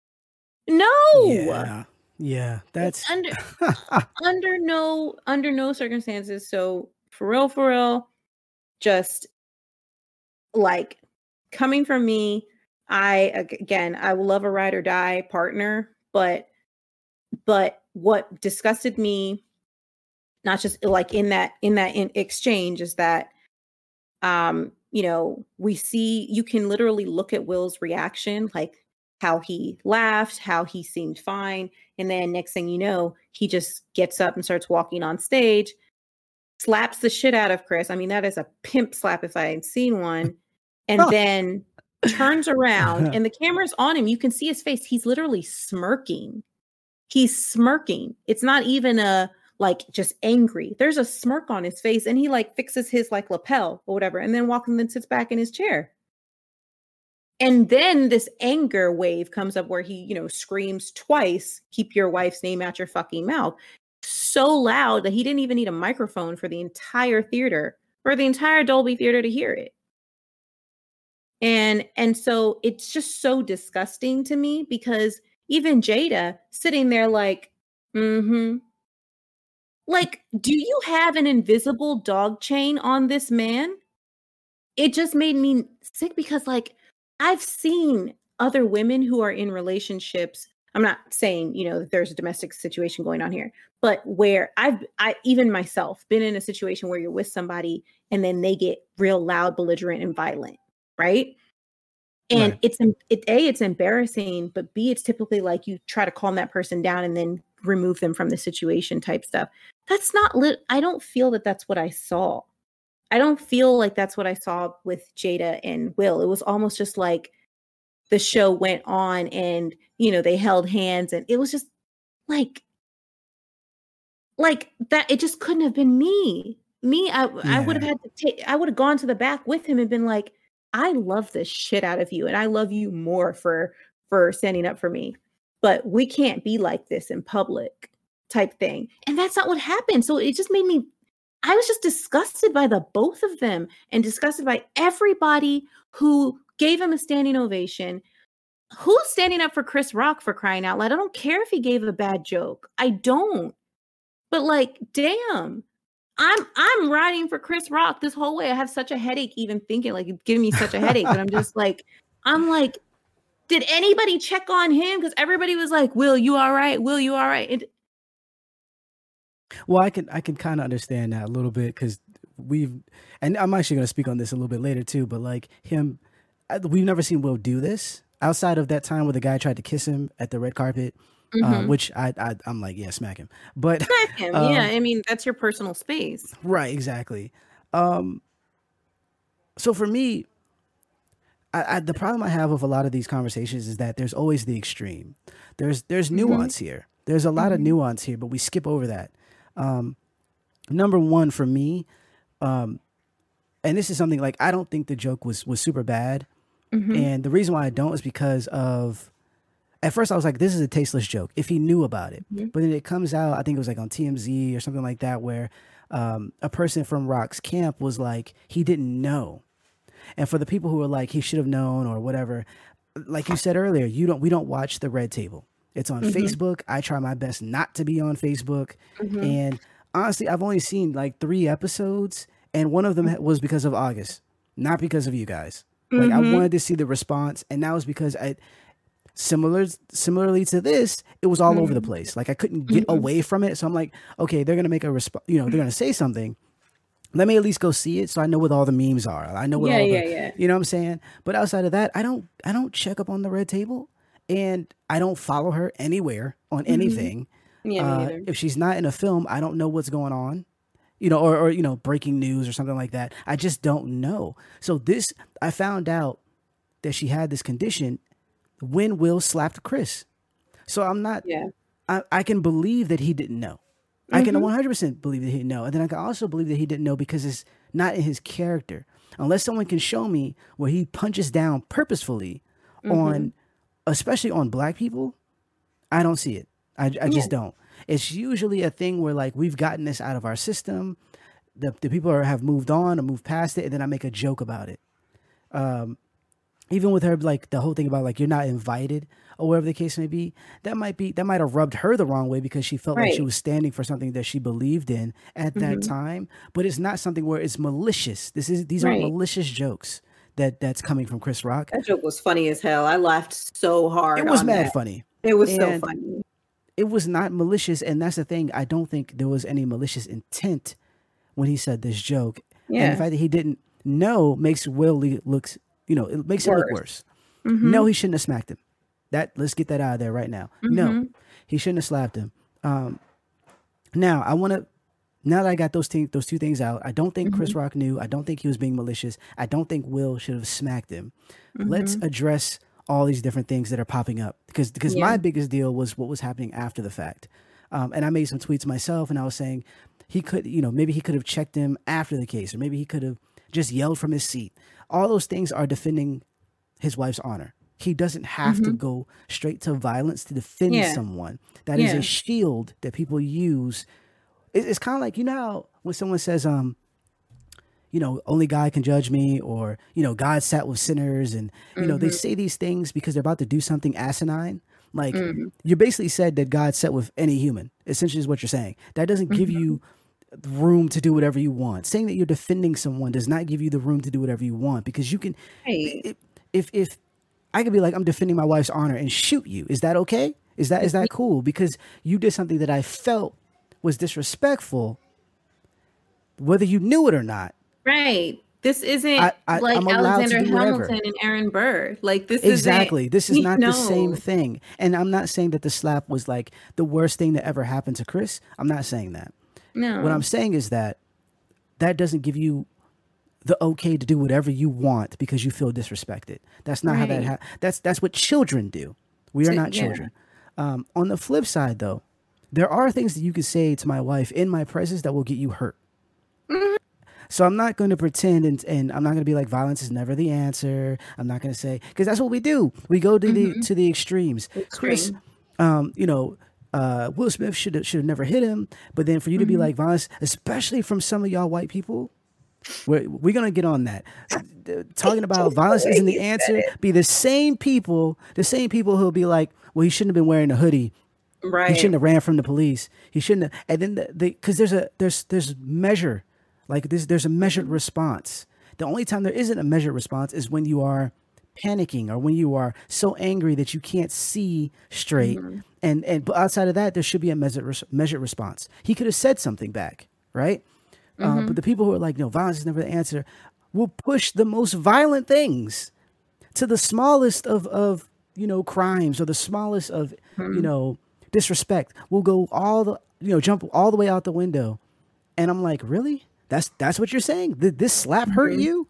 S1: Yeah, that's
S2: under no circumstances. So for real, just, like, coming from me, I will love a ride or die partner, but what disgusted me, not just like in that exchange, is that we see, you can literally look at Will's reaction, like how he laughed, how he seemed fine. And then next thing you know, he just gets up and starts walking on stage, slaps the shit out of Chris. I mean, that is a pimp slap if I had seen one. And then turns around and the camera's on him. You can see his face. He's literally smirking. He's smirking. It's not even like just angry. There's a smirk on his face, and he like fixes his like lapel or whatever, and then walks and then sits back in his chair. And then this anger wave comes up where he, screams twice, "Keep your wife's name out your fucking mouth." So loud that he didn't even need a microphone for the entire theater, for the entire Dolby Theater to hear it. And so it's just so disgusting to me, because even Jada sitting there like, like, do you have an invisible dog chain on this man? It just made me sick, because like, I've seen other women who are in relationships. I'm not saying, that there's a domestic situation going on here, but where I even myself been in a situation where you're with somebody and then they get real loud, belligerent, and violent, right? And right. It's embarrassing, but B, it's typically like you try to calm that person down and then remove them from the situation type stuff. That's not I don't feel that that's what I saw. I don't feel like that's what I saw with Jada and Will. It was almost just like the show went on and, they held hands, and it was just like that. It just couldn't have been me. I would have had to I would have gone to the back with him and been like, I love this shit out of you, and I love you more for standing up for me, but we can't be like this in public type thing. And that's not what happened. So it just made me, I was just disgusted by the both of them, and disgusted by everybody who gave him a standing ovation. Who's standing up for Chris Rock, for crying out loud? I don't care if he gave a bad joke. I don't. But like, damn. I'm riding for Chris Rock this whole way. I have such a headache even thinking, like, it's giving me such a headache. But I'm just like, did anybody check on him? Because everybody was like, Will, you all right? Will, you all right?
S1: Well, I can kind of understand that a little bit, because and I'm actually going to speak on this a little bit later too, but like we've never seen Will do this outside of that time where the guy tried to kiss him at the red carpet. Which I'm like, yeah, smack him. But
S2: smack him, yeah. I mean, that's your personal space,
S1: right? Exactly. So for me, the problem I have with a lot of these conversations is that there's always the extreme. There's nuance here. There's a lot of nuance here, but we skip over that. Number one for me, and this is something like, I don't think the joke was super bad, and the reason why I don't is because of. At first, I was like, this is a tasteless joke, if he knew about it. But then it comes out, I think it was like on TMZ or something like that, where a person from Rock's camp was like, he didn't know. And for the people who are like, he should have known or whatever, like you said earlier, we don't watch the Red Table. It's on Facebook. I try my best not to be on Facebook. And honestly, I've only seen like 3 episodes, and one of them was because of August, not because of you guys. Like, I wanted to see the response, and that was because similarly to this, it was all over the place. Like, I couldn't get away from it. So I'm like, okay, they're going to make a response, they're going to say something. Let me at least go see it, so I know what all the memes are. I know what you know what I'm saying? But outside of that, I don't check up on the Red Table, and I don't follow her anywhere on anything.
S2: Yeah, me either.
S1: If she's not in a film, I don't know what's going on. Or breaking news or something like that. I just don't know. So I found out that she had this condition when Will slapped Chris. So I'm not, I can believe that he didn't know. I can 100% believe that he didn't know. And then I can also believe that he didn't know because it's not in his character. Unless someone can show me where he punches down purposefully on, especially on black people, I don't see it. I just don't. It's usually a thing where like we've gotten this out of our system. The people have moved on or moved past it, and then I make a joke about it. Even with her, like the whole thing about like you're not invited or whatever the case may be, that might have rubbed her the wrong way because she felt like she was standing for something that she believed in at that time. But it's not something where it's malicious. These aren't malicious jokes that's coming from Chris Rock.
S2: That joke was funny as hell. I laughed so hard.
S1: It was mad funny.
S2: It was so funny.
S1: It was not malicious, and that's the thing. I don't think there was any malicious intent when he said this joke. Yeah. And the fact that he didn't No makes Will looks, it makes him look worse. No, he shouldn't have smacked him. Let's get that out of there right now. No, he shouldn't have slapped him. Now now that I got those two things out, I don't think Chris Rock knew. I don't think he was being malicious. I don't think Will should have smacked him. Let's address all these different things that are popping up because my biggest deal was what was happening after the fact. And I made some tweets myself, and I was saying he could, maybe he could have checked him after the case, or maybe he could have just yelled from his seat. All those things are defending his wife's honor. He doesn't have to go straight to violence to defend someone. That is a shield that people use. It's kind of like, how when someone says, only God can judge me, or, God sat with sinners, and, they say these things because they're about to do something asinine. Like, you basically said that God sat with any human, essentially is what you're saying. That doesn't give you room to do whatever you want. Saying that you're defending someone does not give you the room to do whatever you want, because you can, if I could be like, I'm defending my wife's honor and shoot you. Is that okay? Is that cool? Because you did something that I felt was disrespectful, whether you knew it or not.
S2: Right. This isn't like Alexander Hamilton and Aaron Burr. Like this
S1: exactly. This is not the same thing. And I'm not saying that the slap was like the worst thing that ever happened to Chris. I'm not saying that.
S2: No.
S1: What I'm saying is that doesn't give you the okay to do whatever you want because you feel disrespected. That's not how that that's what children do. We are not children. On the flip side, though, there are things that you could say to my wife in my presence that will get you hurt. So I'm not going to pretend and I'm not going to be like, violence is never the answer. I'm not going to say, because that's what we do. We go to the extremes. Chris, Will Smith should have never hit him. But then for you to be like, violence, especially from some of y'all white people, we're going to get on that. Talking about violence isn't the answer. Be the same people who'll be like, well, he shouldn't have been wearing a hoodie.
S2: Right.
S1: He shouldn't have ran from the police. He shouldn't have. And then because there's measure. Like there's a measured response. The only time there isn't a measured response is when you are panicking or when you are so angry that you can't see straight. But outside of that, there should be a measured response. He could have said something back, right? But the people who are like, no, violence is never the answer, will push the most violent things to the smallest of crimes, or the smallest of disrespect. Will go jump all the way out the window. And I'm like, really? That's what you're saying? This slap hurt you?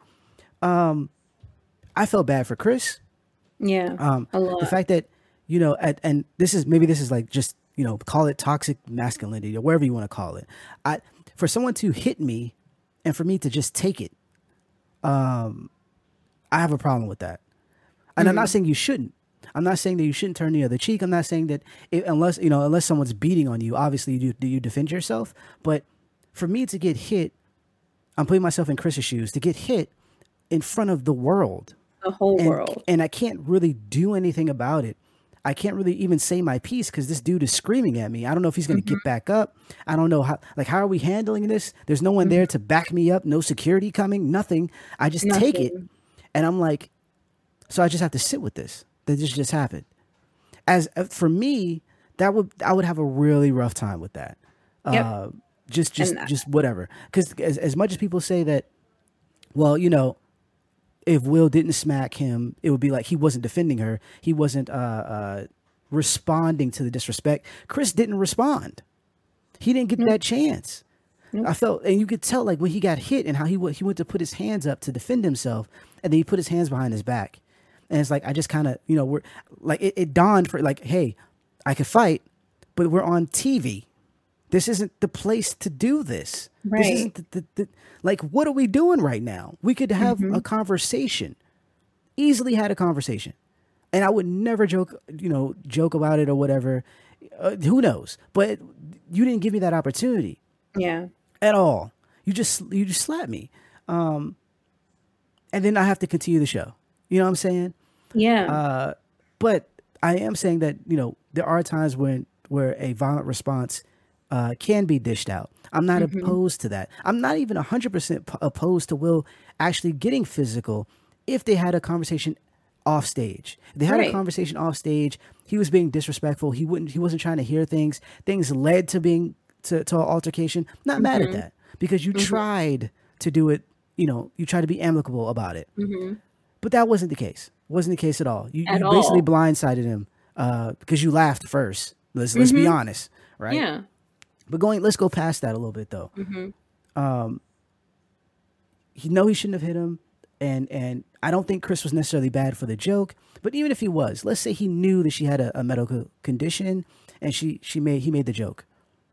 S1: I felt bad for Chris.
S2: Yeah. A lot.
S1: The fact that, and this is like just, call it toxic masculinity or whatever you want to call it. For someone to hit me and for me to just take it, I have a problem with that. And I'm not saying you shouldn't. I'm not saying that you shouldn't turn the other cheek. I'm not saying that unless someone's beating on you, obviously you defend yourself. But for me to get hit, I'm putting myself in Chris's shoes, to get hit in front of the world.
S2: The whole world.
S1: And I can't really do anything about it. I can't really even say my piece because this dude is screaming at me. I don't know if he's going to get back up. I don't know how are we handling this? There's no one there to back me up. No security coming, nothing. I just take it. And I'm like, so I just have to sit with this. That this just happened. As for me, I would have a really rough time with that.
S2: Yep.
S1: Just whatever. Because as much as people say that, well, if Will didn't smack him, it would be like he wasn't defending her. He wasn't responding to the disrespect. Chris didn't respond. He didn't get that chance. I felt, and you could tell like when he got hit and how he went to put his hands up to defend himself, and then he put his hands behind his back. And it's like, I just kind of, we're like, it dawned for like, hey, I could fight, but we're on TV. This isn't the place to do this.
S2: Right.
S1: This isn't the like, what are we doing right now? We could have a conversation, easily had a conversation. And I would never joke about it or whatever. Who knows? But you didn't give me that opportunity.
S2: Yeah.
S1: At all. You just slapped me. And then I have to continue the show. You know what I'm saying?
S2: Yeah.
S1: But I am saying that, there are times where a violent response can be dished out. I'm not opposed to that. I'm not even 100% opposed to Will actually getting physical if they had a conversation off stage. If they had a conversation off stage, he was being disrespectful. He wasn't trying to hear things. Things led to being to an altercation. Not mad at that because you tried to do it, you try to be amicable about it.
S2: Mm-hmm.
S1: But that wasn't the case. Wasn't the case at all. You basically
S2: all.
S1: blindsided him because you laughed first. Let's be
S2: Mm-hmm.
S1: honest, right?
S2: Yeah.
S1: But let's go past that a little bit though.
S2: Mm-hmm.
S1: He shouldn't have hit him, and I don't think Chris was necessarily bad for the joke. But even if he was, let's say he knew that she had a medical condition, and he made the joke.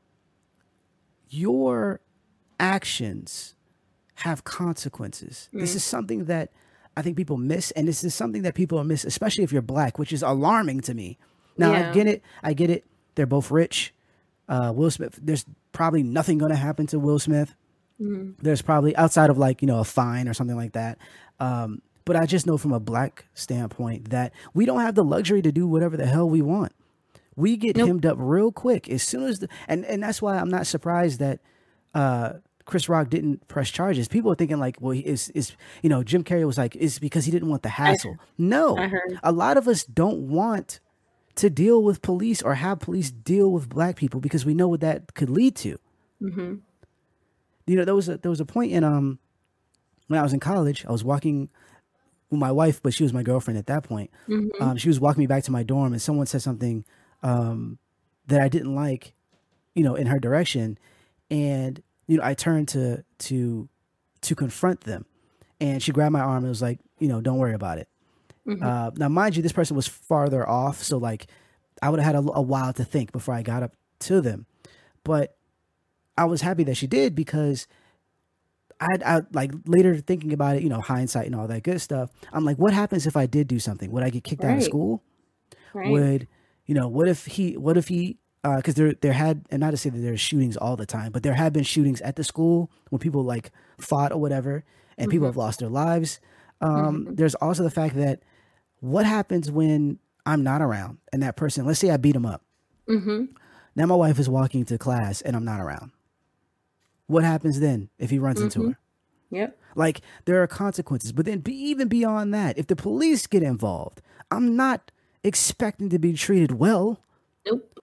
S1: Your actions have consequences. This is something that I think people miss, and this is something that people miss, especially if you're black, which is alarming to me. Now
S2: Yeah.
S1: I get it. They're both rich. Will Smith. There's probably nothing going to happen to Will Smith. There's probably outside of a fine or something like that. But I just know from a black standpoint that we don't have the luxury to do whatever the hell we want. We get hemmed up real quick as soon as and that's why I'm not surprised that Chris Rock didn't press charges. People are thinking like, well, Jim Carrey was like, it's because he didn't want the hassle. No,
S2: I heard.
S1: a lot of us don't want to deal with police or have police deal with black people because we know what that could lead to.
S2: Mm-hmm.
S1: There was a point in when I was in college, I was walking with my wife, but she was my girlfriend at that point.
S2: Mm-hmm.
S1: She was walking me back to my dorm, and someone said something that I didn't like, in her direction, and I turned to confront them, and she grabbed my arm and was like, don't worry about it.
S2: Mm-hmm.
S1: Now, mind you, this person was farther off, so like I would have had a while to think before I got up to them, but I was happy that she did because I like later thinking about it, hindsight and all that good stuff. I'm like, what happens if I did do something? Would I get kicked out of school?
S2: Right.
S1: Would, what if he, because there had, and not to say that there's shootings all the time, but there have been shootings at the school when people like fought or whatever, and people have lost their lives. There's also the fact that what happens when I'm not around and that person, let's say I beat him up.
S2: Mm-hmm.
S1: Now my wife is walking to class and I'm not around. What happens then if he runs into her?
S2: Yep.
S1: Like there are consequences, but then even beyond that, if the police get involved, I'm not expecting to be treated well.
S2: Nope.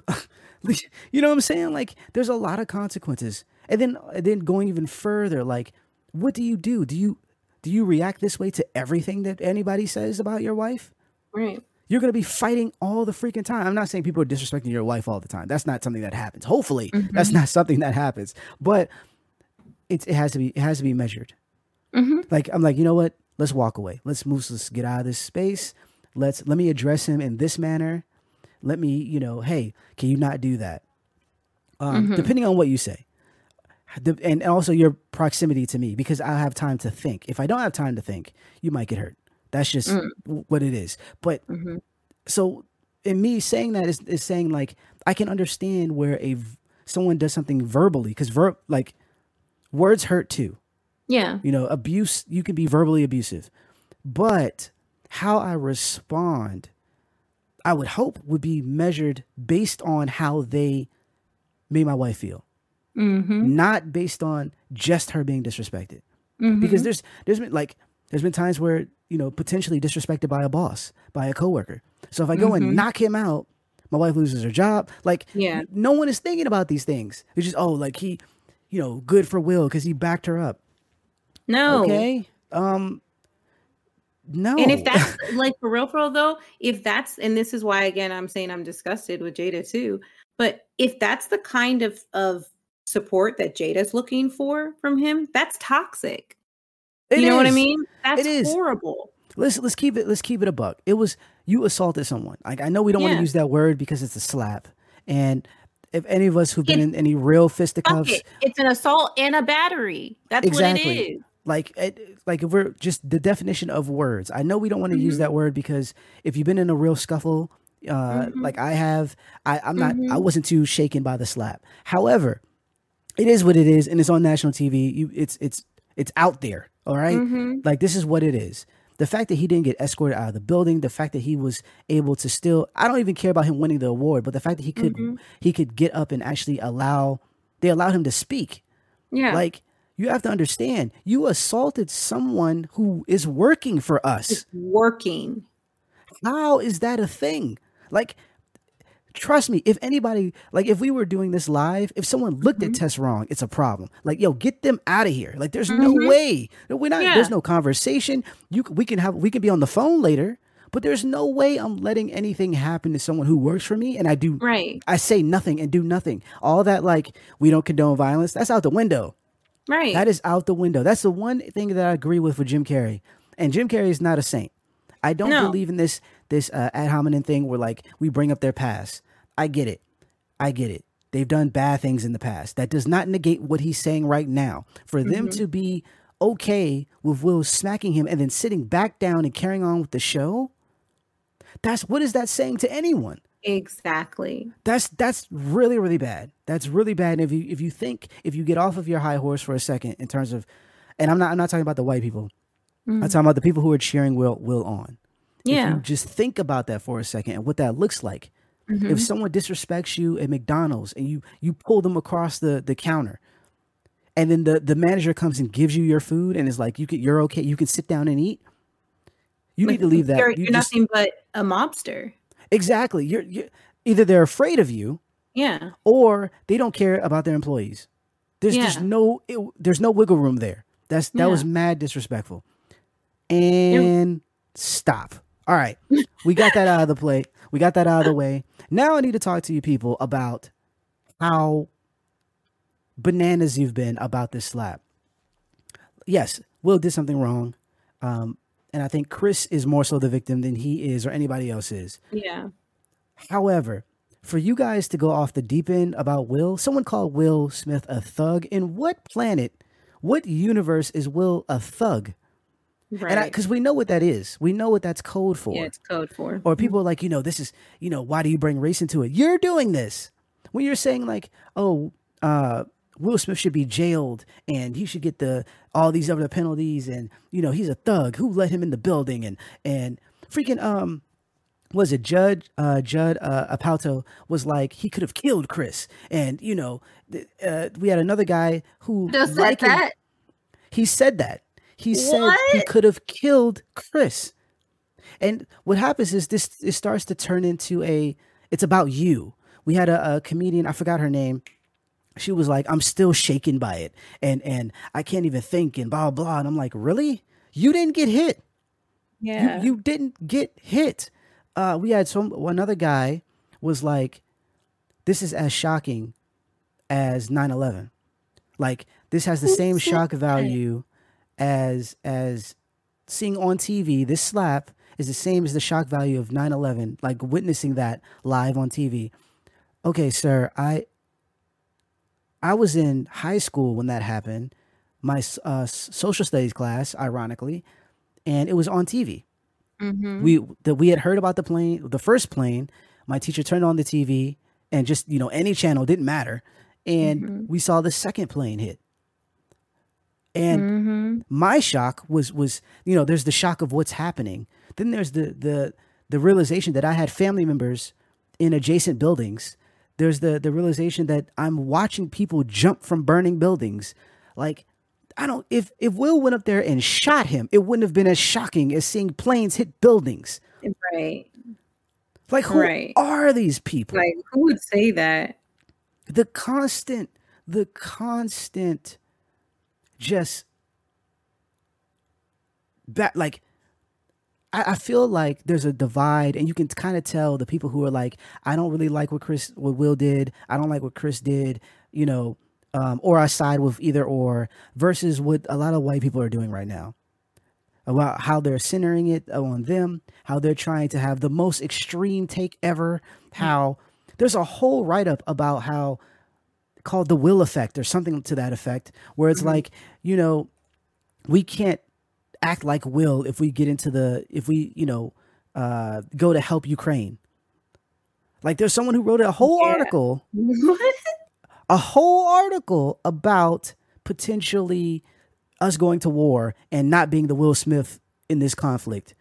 S1: You know what I'm saying? Like there's a lot of consequences. And then going even further, like what do you do? Do you react this way to everything that anybody says about your wife?
S2: Right.
S1: You're going to be fighting all the freaking time. I'm not saying people are disrespecting your wife all the time. That's not something that happens. Hopefully, that's not something that happens. But it has to be measured.
S2: Mm-hmm.
S1: Like I'm like, you know what? Let's walk away. Let's get out of this space. Let me address him in this manner. Let me, hey, can you not do that? Depending on what you say. And also your proximity to me, because I have time to think. If I don't have time to think, you might get hurt. That's just what it is. But so in me saying that is saying like, I can understand where someone does something verbally, because like words hurt too.
S2: Yeah.
S1: Abuse, you can be verbally abusive, but how I respond, I would hope would be measured based on how they made my wife feel. Not based on just her being disrespected, because there's been times where potentially disrespected by a boss, by a coworker. So if I go and knock him out, my wife loses her job. Like no one is thinking about these things. It's just like he, good for Will because he backed her up.
S2: No.
S1: Okay. No.
S2: And if that's like for real though, and this is why again I'm saying I'm disgusted with Jada too. But if that's the kind of support that Jada's looking for from him, that's toxic. You know what I mean? That's horrible.
S1: Let's keep it a buck. It was, you assaulted someone. Like I know we don't want to use that word because it's a slap. And if any of us who've been in any real fisticuffs,
S2: it's an assault and a battery. That's
S1: exactly
S2: what it is.
S1: Like if we're just the definition of words, I know we don't want to use that word because if you've been in a real scuffle, like I have, I'm not, I wasn't too shaken by the slap. However, it is what it is, and it's on national TV. It's out there. All right. Like this is what it is. The fact that he didn't get escorted out of the building, the fact that he was able to still, I don't even care about him winning the award, but the fact that he could get up and actually they allowed him to speak.
S2: Yeah.
S1: Like you have to understand, you assaulted someone who is working for us.
S2: It's working.
S1: How is that a thing? Like trust me, if anybody, like if we were doing this live, if someone looked at Tess wrong, it's a problem. Like, yo, get them out of here. Like, there's no way. We're not, there's no conversation. We can be on the phone later, but there's no way I'm letting anything happen to someone who works for me. And I say nothing and do nothing. All that, like, we don't condone violence, that's out the window.
S2: Right.
S1: That is out the window. That's the one thing that I agree with Jim Carrey. And Jim Carrey is not a saint. I don't believe in this ad hominem thing where, like, we bring up their past. I get it. They've done bad things in the past. That does not negate what he's saying right now. For them to be okay with Will smacking him and then sitting back down and carrying on with the show, what is that saying to anyone?
S2: Exactly.
S1: That's really, really bad. That's really bad. And if you get off of your high horse for a second in terms of, and I'm not talking about the white people. I'm talking about the people who are cheering Will on.
S2: Yeah.
S1: If you just think about that for a second and what that looks like. If someone disrespects you at McDonald's and you pull them across the counter, and then the manager comes and gives you your food and is like, you're okay, you can sit down and eat. You need to leave that.
S2: You're nothing but a mobster.
S1: Exactly. You're either they're afraid of you, or they don't care about their employees. There's no wiggle room there. That was mad disrespectful. And stop. All right, we got that out of the play. We got that out of the way. Now I need to talk to you people about how bananas you've been about this slap. Yes, Will did something wrong. And I think Chris is more so the victim than he is or anybody else is.
S2: Yeah.
S1: However, for you guys to go off the deep end about Will, someone called Will Smith a thug. In what planet, what universe is Will a thug? Right. Because we know what that is. We know what that's code for.
S2: Yeah, it's code for.
S1: Or people are like, this is, why do you bring race into it? You're doing this. When you're saying like, Will Smith should be jailed and he should get all these other penalties and, he's a thug. Who let him in the building? And freaking, was it Judd Apatow was like, he could have killed Chris. And, we had another guy who
S2: said that.
S1: He said that. He said he could have killed Chris. And what happens is it starts to turn into it's about you. We had a comedian, I forgot her name. She was like, I'm still shaken by it. And I can't even think and blah, blah. And I'm like, really? You didn't get hit.
S2: Yeah.
S1: You didn't get hit. We had another guy was like, this is as shocking as 9/11. Like, this has the same shock value as seeing on TV. This slap is the same as the shock value of 9/11, like witnessing that live on TV. Okay, sir, I was in high school when that happened, my social studies class, ironically, and it was on TV. We had heard about the first plane. My teacher turned on the TV and just, any channel, didn't matter. And we saw the second plane hit. And my shock was, there's the shock of what's happening. Then there's the realization that I had family members in adjacent buildings. There's the realization that I'm watching people jump from burning buildings. Like, if Will went up there and shot him, it wouldn't have been as shocking as seeing planes hit buildings.
S2: Right.
S1: Like, who are these people?
S2: Like, who would say that?
S1: The constant just that, like, I feel like there's a divide, and you can kind of tell the people who are like, I don't really like what Will did. I don't like what Chris did, or I side with either or, versus what a lot of white people are doing right now. About how they're centering it on them, how they're trying to have the most extreme take ever, how there's a whole write-up about how called the Will effect or something to that effect, where it's like, we can't act like Will if we get into go to help Ukraine. Like, there's someone who wrote a whole article, a whole article about potentially us going to war and not being the Will Smith in this conflict.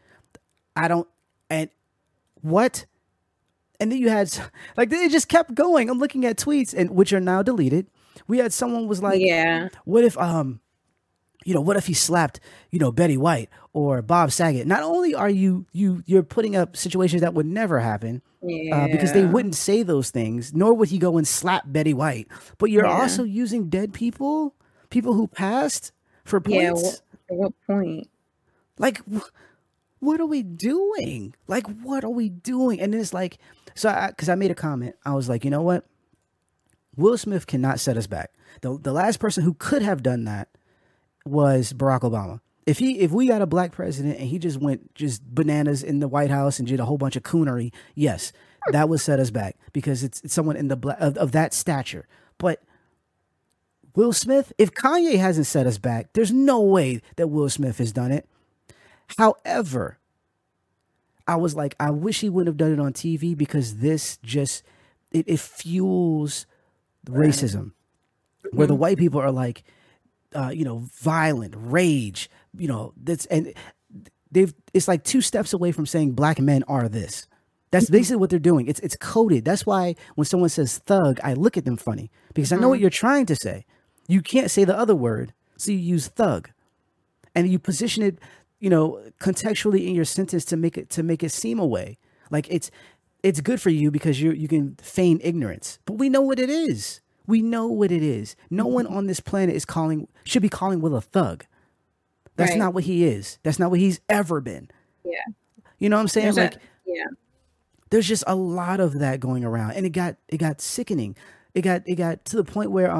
S1: And then you had, like, it just kept going. I'm looking at tweets, and which are now deleted. We had someone was like, what if what if he slapped, Betty White or Bob Saget? Not only are you're putting up situations that would never happen, because they
S2: Yeah.
S1: wouldn't say those things, nor would he go and slap Betty White. But you're
S2: Yeah.
S1: also using dead people who passed for
S2: Yeah.
S1: points.
S2: At what point?
S1: Like, what are we doing? Like, what are we doing? And then it's like, because I made a comment, I was like, you know what? Will Smith cannot set us back. The last person who could have done that was Barack Obama. If we got a black president and he just went just bananas in the White House and did a whole bunch of coonery, yes, that would set us back because it's someone in the of that stature. But Will Smith, if Kanye hasn't set us back, there's no way that Will Smith has done it. However, I was like, I wish he wouldn't have done it on TV because this just it fuels racism, where the white people are like, violent rage, that's and it's like 2 steps away from saying black men are this. That's basically what they're doing. It's coded. That's why when someone says thug, I look at them funny because I know what you're trying to say. You can't say the other word, so you use thug, and you position it, contextually in your sentence to make it seem a way. Like it's good for you because you can feign ignorance, but we know what it is. We know what it is. No one on this planet should be calling Will a thug. That's not what he is. That's not what he's ever been.
S2: Yeah.
S1: You know what I'm saying?
S2: Yeah.
S1: There's just a lot of that going around, and it got sickening. It got to the point where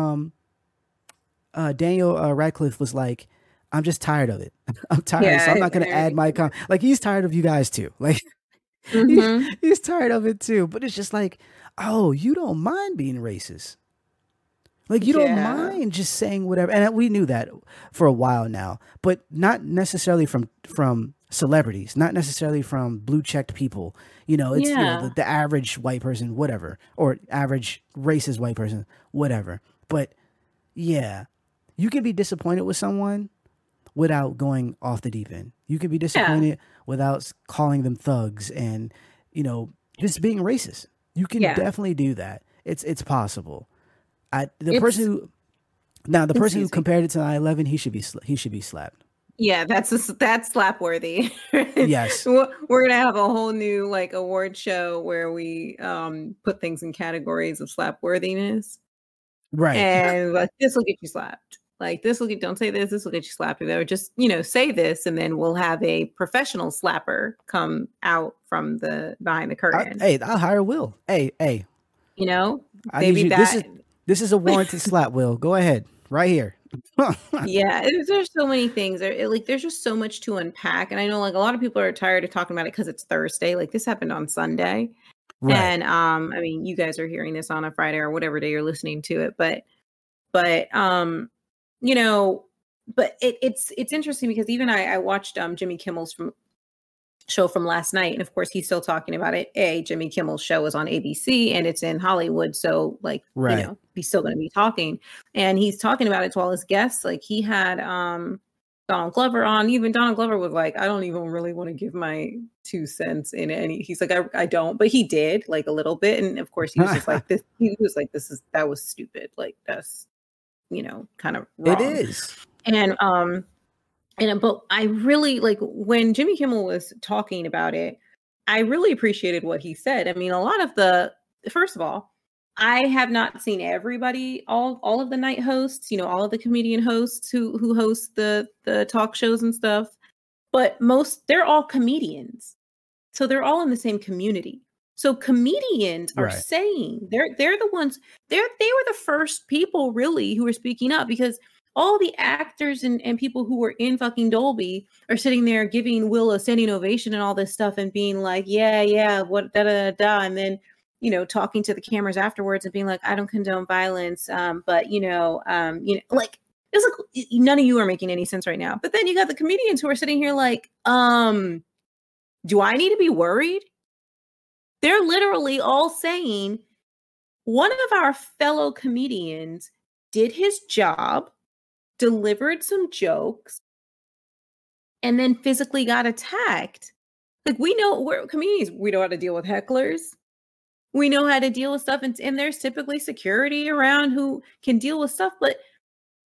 S1: Daniel Radcliffe was like, I'm just tired of it. I'm tired, so I'm not going to add my comment. Like, he's tired of you guys too. Like, he's tired of it too. But it's just like, oh, you don't mind being racist. Like, you don't mind just saying whatever. And we knew that for a while now, but not necessarily from celebrities, not necessarily from blue checked people. It's the average white person, whatever, or average racist white person, whatever. But yeah, you can be disappointed with someone without going off the deep end. You can be disappointed without calling them thugs and, just being racist. You can definitely do that. It's possible. The person who compared it to 9/11, he should be slapped.
S2: Yeah, that's slap worthy.
S1: Yes.
S2: We're gonna have a whole new award show where we put things in categories of slap worthiness.
S1: Right.
S2: And this will get you slapped. Don't say this will get you slapped. Or just, say this, and then we'll have a professional slapper come out from behind the curtain.
S1: I'll hire Will. Hey.
S2: Maybe
S1: this is a warranted slap, Will. Go ahead. Right here.
S2: Yeah, there's so many things. There's just so much to unpack. And I know a lot of people are tired of talking about it because it's Thursday. This happened on Sunday. Right. And you guys are hearing this on a Friday or whatever day you're listening to it. But it's interesting because even I watched Jimmy Kimmel's show from last night, and of course he's still talking about it. Jimmy Kimmel's show is on ABC and it's in Hollywood, so he's still going to be talking, and he's talking about it to all his guests. He had Donald Glover on. Even Donald Glover was like, I don't even really want to give my 2 cents in any. He's like, I don't, but he did a little bit, and of course he was just like this. He was like, that was stupid. That's kind of wrong.
S1: It is.
S2: But I really when Jimmy Kimmel was talking about it, I really appreciated what he said. A lot of first of all, I have not seen everybody, all of the night hosts, all of the comedian hosts who host the talk shows and stuff, but they're all comedians. So they're all in the same community. So comedians are saying they're the ones, they were the first people really who were speaking up, because all the actors and people who were in fucking Dolby are sitting there giving Will a standing ovation and all this stuff and being like, what, da, da, da, da. And then, talking to the cameras afterwards and being like, I don't condone violence. But, it's none of you are making any sense right now. But then you got the comedians who are sitting here like, do I need to be worried? They're literally all saying one of our fellow comedians did his job, delivered some jokes, and then physically got attacked. We know, we're comedians, we know how to deal with hecklers. We know how to deal with stuff, and there's typically security around who can deal with stuff, but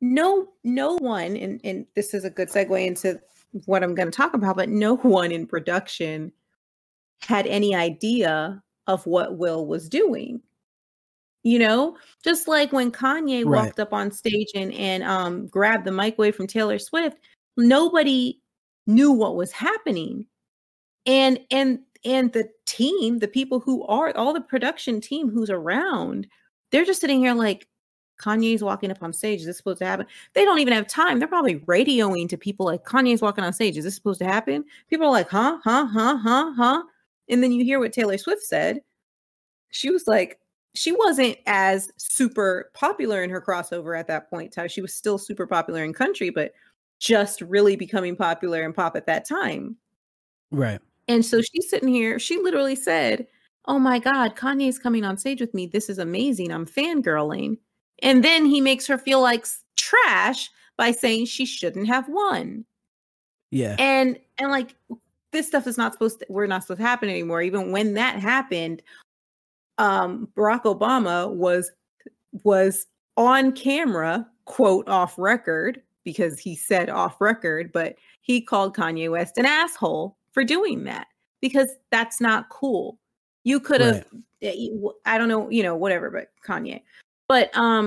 S2: no one, and this is a good segue into what I'm going to talk about, but no one in production had any idea of what Will was doing. You know, just like when Kanye walked up on stage and grabbed the mic away from Taylor Swift, nobody knew what was happening. And the team, the people who are all the production team who's around, they're just sitting here like, Kanye's walking up on stage. Is this supposed to happen? They don't even have time. They're probably radioing to people like, Kanye's walking on stage. Is this supposed to happen? People are like, huh? And then you hear what Taylor Swift said. She was like, she wasn't as super popular in her crossover at that point. She was still super popular in country, but just really becoming popular in pop at that time.
S1: Right.
S2: And so she's sitting here. She literally said, oh my God, Kanye's coming on stage with me. This is amazing. I'm fangirling. And then he makes her feel like trash by saying she shouldn't have won.
S1: Yeah.
S2: And like, this stuff is not supposed to, we're not supposed to happen anymore. Even when that happened, Barack Obama was on camera, quote, off record, because he said off record, but he called Kanye West an asshole for doing that, because that's not cool. You could have, I don't know, you know, whatever, but Kanye. But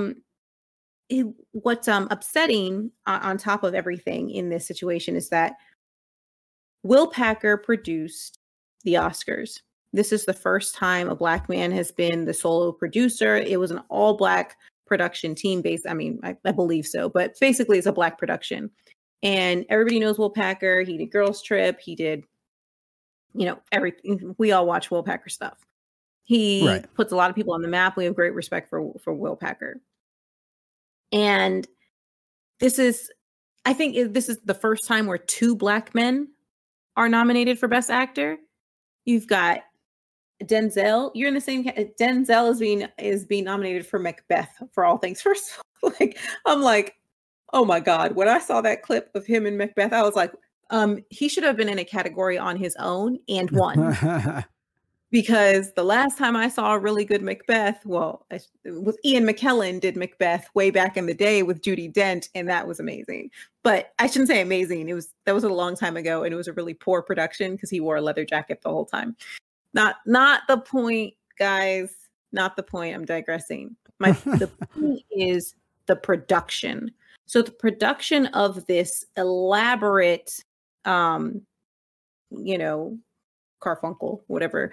S2: what's upsetting on top of everything in this situation is that Will Packer produced the Oscars. This is the first time a Black man has been the solo producer. It was an all Black production team based. I mean, I believe so, but basically it's a Black production. And everybody knows Will Packer. He did Girls Trip. He did, you know, everything. We all watch Will Packer stuff. He puts a lot of people on the map. We have great respect for Will Packer. And I think this is the first time where 2 Black men are nominated for Best Actor. You've got Denzel. You're in the same. Denzel is being nominated for Macbeth, for all things. First, like, I'm like, oh my God! When I saw that clip of him in Macbeth, I was like, he should have been in a category on his own and won. Because the last time I saw a really good Macbeth, well, with Ian McKellen did Macbeth way back in the day with Judi Dench, and that was amazing. But I shouldn't say amazing. That was a long time ago, and it was a really poor production because he wore a leather jacket the whole time. Not the point, guys. Not the point. I'm digressing. The point is the production. So the production of this elaborate, you know, Carfunkel, whatever,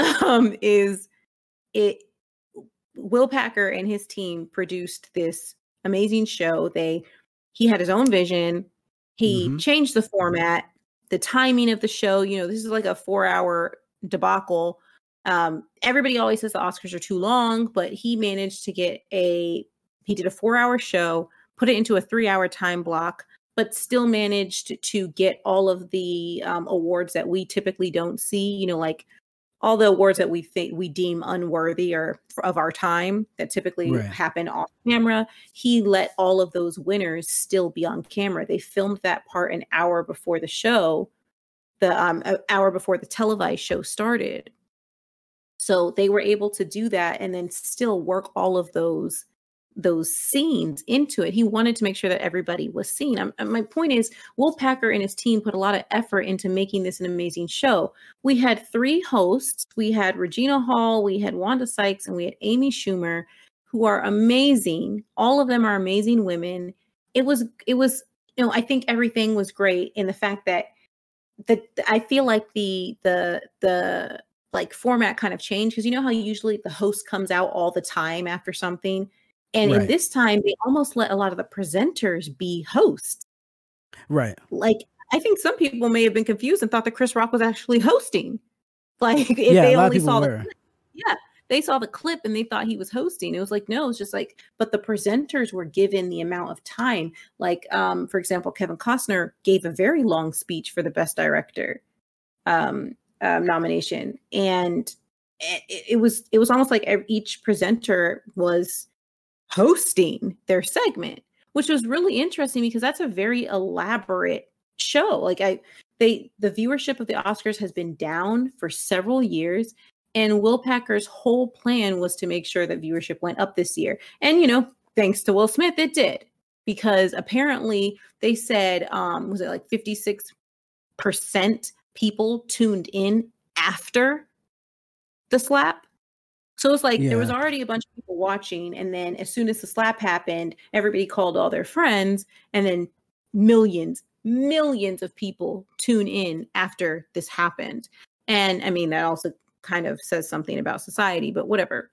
S2: is it. Will Packer and his team produced this amazing show. He had his own vision. He changed the format, the timing of the show. You know, this is like a 4-hour debacle. Everybody always says the Oscars are too long, but he managed to he did a 4-hour show, put it into a 3-hour time block, but still managed to get all of the awards that we typically don't see, you know, like all the awards that we deem unworthy or of our time that typically happen off camera. He let all of those winners still be on camera. They filmed that part an hour before the show, an hour before the televised show started. So they were able to do that and then still work all of those scenes into it. He wanted to make sure that everybody was seen. My point is, Will Packer and his team put a lot of effort into making this an amazing show. We had 3 hosts. We had Regina Hall, we had Wanda Sykes, and we had Amy Schumer, who are amazing. All of them are amazing women. It was, you know, I think everything was great in the fact that I feel like the like format kind of changed, because you know how usually the host comes out all the time after something. And in this time, they almost let a lot of the presenters be hosts.
S1: Right.
S2: Like, I think some people may have been confused and thought that Chris Rock was actually hosting. Like, if they only saw the clip, they saw the clip and they thought he was hosting. It was like, no, it's just like, but the presenters were given the amount of time. Like, for example, Kevin Costner gave a very long speech for the Best Director nomination. And it was almost like each presenter was hosting their segment, which was really interesting because that's a very elaborate show. Like the viewership of the Oscars has been down for several years, and Will Packer's whole plan was to make sure that viewership went up this year. And, you know, thanks to Will Smith, it did. because apparently they said, was it like 56% people tuned in after the slap? So it's like there was already a bunch of people watching, and then as soon as the slap happened, everybody called all their friends, and then millions of people tune in after this happened. And I mean, that also kind of says something about society, but whatever.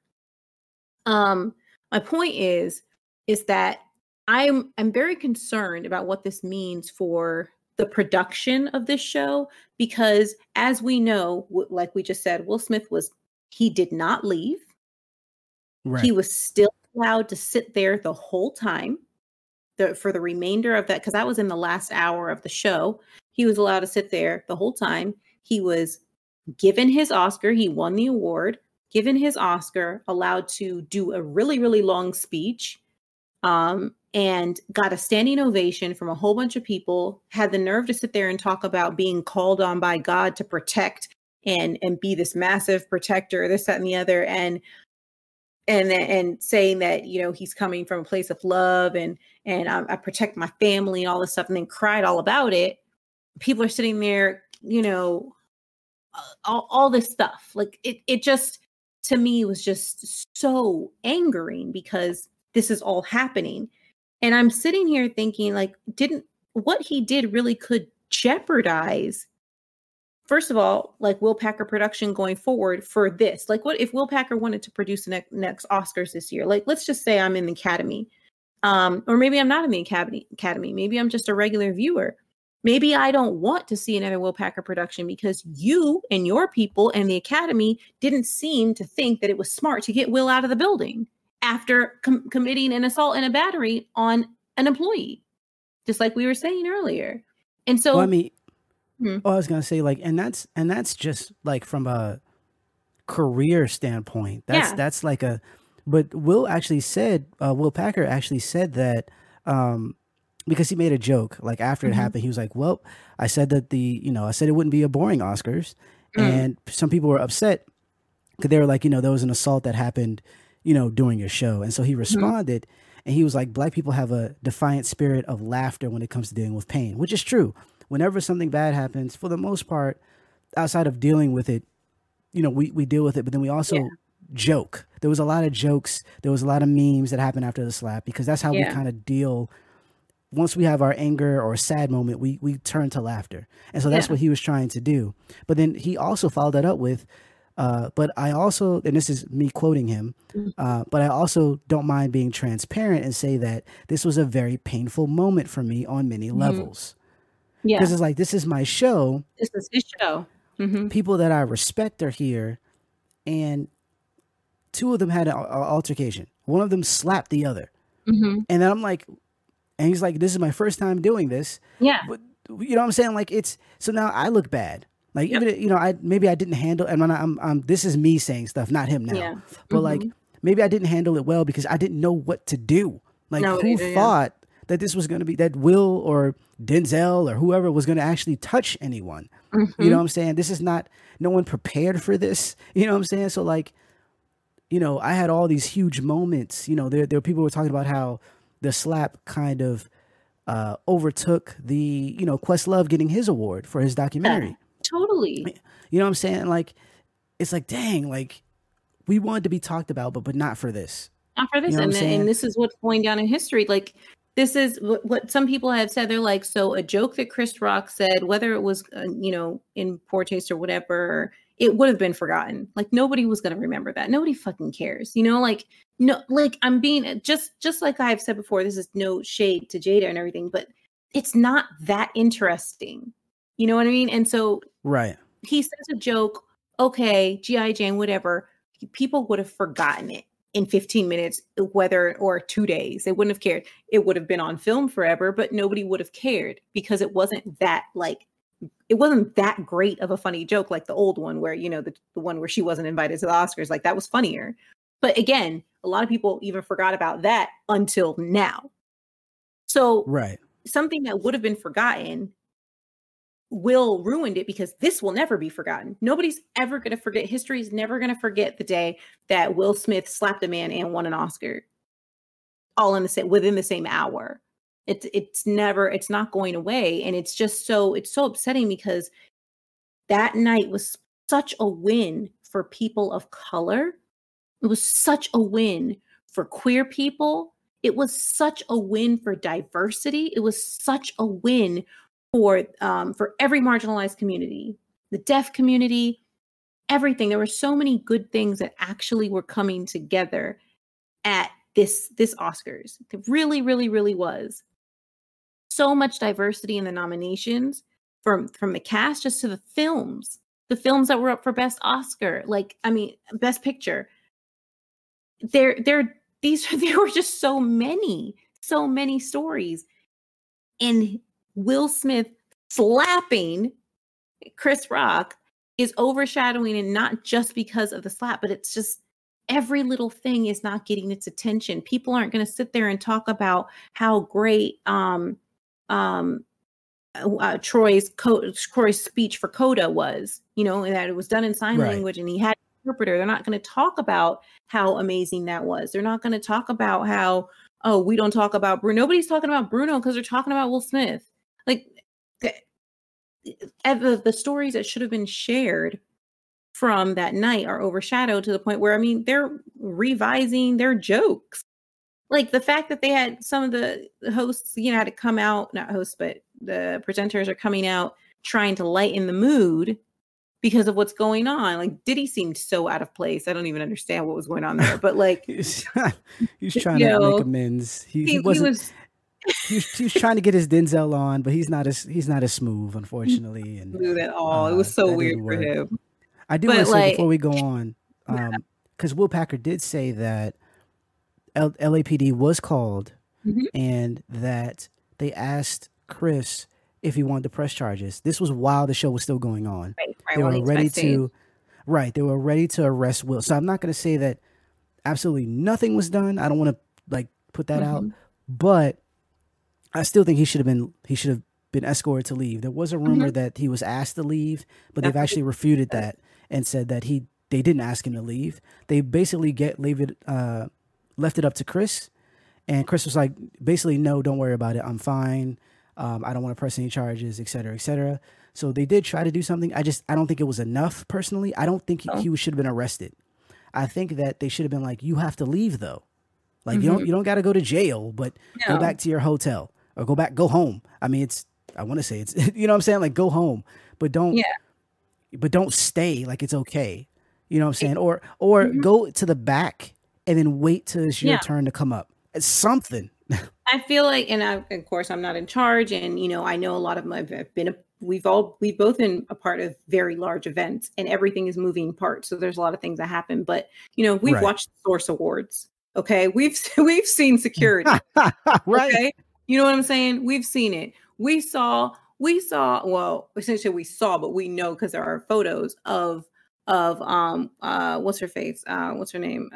S2: My point is that I'm very concerned about what this means for the production of this show, because as we know, like we just said, Will Smith he did not leave. Right. He was still allowed to sit there the whole time for the remainder of that, because that was in the last hour of the show. He was allowed to sit there the whole time. He was given his Oscar. He won the award, given his Oscar, allowed to do a really, really long speech, and got a standing ovation from a whole bunch of people, had the nerve to sit there and talk about being called on by God to protect and be this massive protector, this, that, and the other. And saying that, you know, he's coming from a place of love and I protect my family and all this stuff, and then cried all about it. People are sitting there, you know, all this stuff. Like it just, to me, was just so angering, because this is all happening. And I'm sitting here thinking, like, what he did really could jeopardize, first of all, like Will Packer production going forward for this. Like, what if Will Packer wanted to produce the next Oscars this year? Like, let's just say I'm in the Academy, or maybe I'm not in the Academy. Maybe I'm just a regular viewer. Maybe I don't want to see another Will Packer production because you and your people and the Academy didn't seem to think that it was smart to get Will out of the building after committing an assault and a battery on an employee, just like we were saying earlier. And so,
S1: well, I mean, I was gonna say, like, and that's just like from a career standpoint. That's like but Will Packer actually said that, because he made a joke, like, after it happened, he was like, well, I said that I said it wouldn't be a boring Oscars. And some people were upset because they were like, there was an assault that happened, during your show. And so he responded and he was like, Black people have a defiant spirit of laughter when it comes to dealing with pain, which is true. Whenever something bad happens, for the most part, outside of dealing with it, we deal with it, but then we also joke. There was a lot of jokes. There was a lot of memes that happened after the slap, because that's how we kind of deal. Once we have our anger or a sad moment, we turn to laughter. And so that's what he was trying to do. But then he also followed that up with, but I also, and this is me quoting him, but I also don't mind being transparent and say that this was a very painful moment for me on many levels. Yeah. Because it's like, this is my show.
S2: This is his show.
S1: People that I respect are here. And two of them had an altercation. One of them slapped the other. And then I'm like, and he's like, this is my first time doing this.
S2: Yeah.
S1: But, you know what I'm saying? Like, so now I look bad. Like, even, maybe I didn't handle, and I'm this is me saying stuff, not him now. Yeah. But like, maybe I didn't handle it well because I didn't know what to do. Like, who thought that this was going to be, that Will or Denzel or whoever was going to actually touch anyone? You know what I'm saying? This is not, no one prepared for this. You know what I'm saying? So like, I had all these huge moments. There were people who were talking about how the slap kind of overtook the, Questlove getting his award for his documentary.
S2: Totally.
S1: You know what I'm saying? Like, it's like, dang, like, we wanted to be talked about, but not for this.
S2: Not for this. And this is what's going down in history. Like, this is what some people have said. They're like, so a joke that Chris Rock said, whether it was, in poor taste or whatever, it would have been forgotten. Like, nobody was going to remember that. Nobody fucking cares. Like, no, like, I'm being just like I've said before, this is no shade to Jada and everything, but it's not that interesting. You know what I mean? And so he says a joke, okay, G.I. Jane, whatever. People would have forgotten it in 15 minutes, or 2 days. They wouldn't have cared. It would have been on film forever, but nobody would have cared because it wasn't that great of a funny joke like the old one where, the one where she wasn't invited to the Oscars. Like, that was funnier. But again, a lot of people even forgot about that until now. So something that would have been forgotten, Will ruined it, because this will never be forgotten. Nobody's ever going to forget. History is never going to forget the day that Will Smith slapped a man and won an Oscar all within the same hour. It's not going away. And it's so upsetting because that night was such a win for people of color. It was such a win for queer people. It was such a win for diversity. It was such a win for every marginalized community, the deaf community, everything. There were so many good things that actually were coming together at this Oscars. It really, really, really was. So much diversity in the nominations from the cast just to the films that were up for Best Oscar, Best Picture. There were just so many stories, and Will Smith slapping Chris Rock is overshadowing, and not just because of the slap, but it's just every little thing is not getting its attention. People aren't going to sit there and talk about how great Troy's speech for Coda was, and that it was done in sign language and he had an interpreter. They're not going to talk about how amazing that was. They're not going to talk about how, we don't talk about Bruno. Nobody's talking about Bruno because they're talking about Will Smith. Like the stories that should have been shared from that night are overshadowed to the point where, they're revising their jokes. Like the fact that they had some of the hosts, had to come out, not hosts, but the presenters are coming out trying to lighten the mood because of what's going on. Like Diddy seemed so out of place. I don't even understand what was going on there, but like
S1: he's trying to make amends. He was trying to get his Denzel on, but he's not as smooth, unfortunately. And
S2: smooth at all. It was so weird for him.
S1: I do want to say before we go on, because Will Packer did say that LAPD was called and that they asked Chris if he wanted to press charges. This was while the show was still going on. They were ready to arrest Will. So I'm not going to say that absolutely nothing was done. I don't want to put that out, but I still think he should have been escorted to leave. There was a rumor that he was asked to leave, but they've actually refuted that and said that they didn't ask him to leave. They basically left it up to Chris, and Chris was like, basically, no, don't worry about it. I'm fine. I don't want to press any charges, et cetera, et cetera. So they did try to do something. I don't think it was enough personally. I don't think he should have been arrested. I think that they should have been like, you have to leave though. Like you don't got to go to jail, but go back to your hotel or go home. I want to say it's, you know what I'm saying? Like go home, but don't stay. Like it's okay. You know what I'm saying? Or go to the back and then wait till it's your turn to come up. It's something.
S2: I feel like, and of course I'm not in charge, and I know a lot of them have been. We've both been a part of very large events, and everything is moving parts. So there's a lot of things that happen. But we've watched the Source Awards. Okay, we've seen security.
S1: Right. Okay?
S2: You know what I'm saying? We've seen it. We saw. Well, essentially we saw, but we know because there are photos of what's her face? What's her name?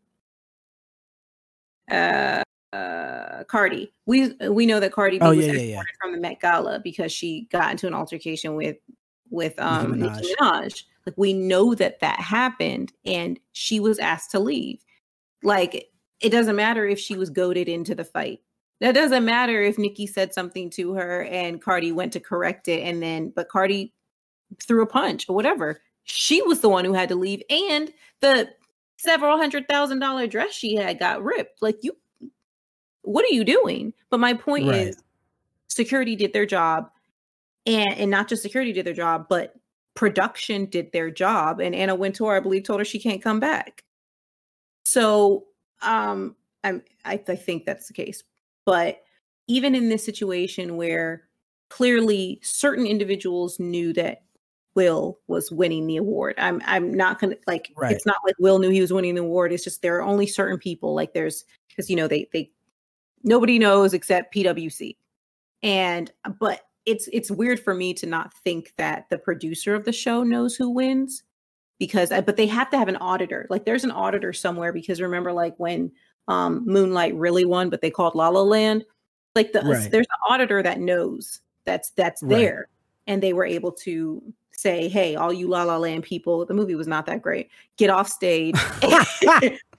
S2: Cardi. We know that Cardi B was escorted from the Met Gala because she got into an altercation with Nicki Minaj. Like we know that happened, and she was asked to leave. Like it doesn't matter if she was goaded into the fight. That doesn't matter if Nicki said something to her and Cardi went to correct it, but Cardi threw a punch or whatever. She was the one who had to leave, and the several $100,000 dress she had got ripped. Like what are you doing? But my point is security did their job, and not just security did their job, but production did their job. And Anna Wintour, I believe, told her she can't come back. So I think that's the case. But even in this situation where clearly certain individuals knew that Will was winning the award, I'm not going to it's not like Will knew he was winning the award. It's just there are only certain people, like there's, because they nobody knows except PwC. But it's weird for me to not think that the producer of the show knows who wins, but they have to have an auditor. Like there's an auditor somewhere, because remember like when Moonlight really won, but they called La La Land. Like there's an auditor that knows that's there, and they were able to say, hey, all you La La Land people, the movie was not that great. Get off stage.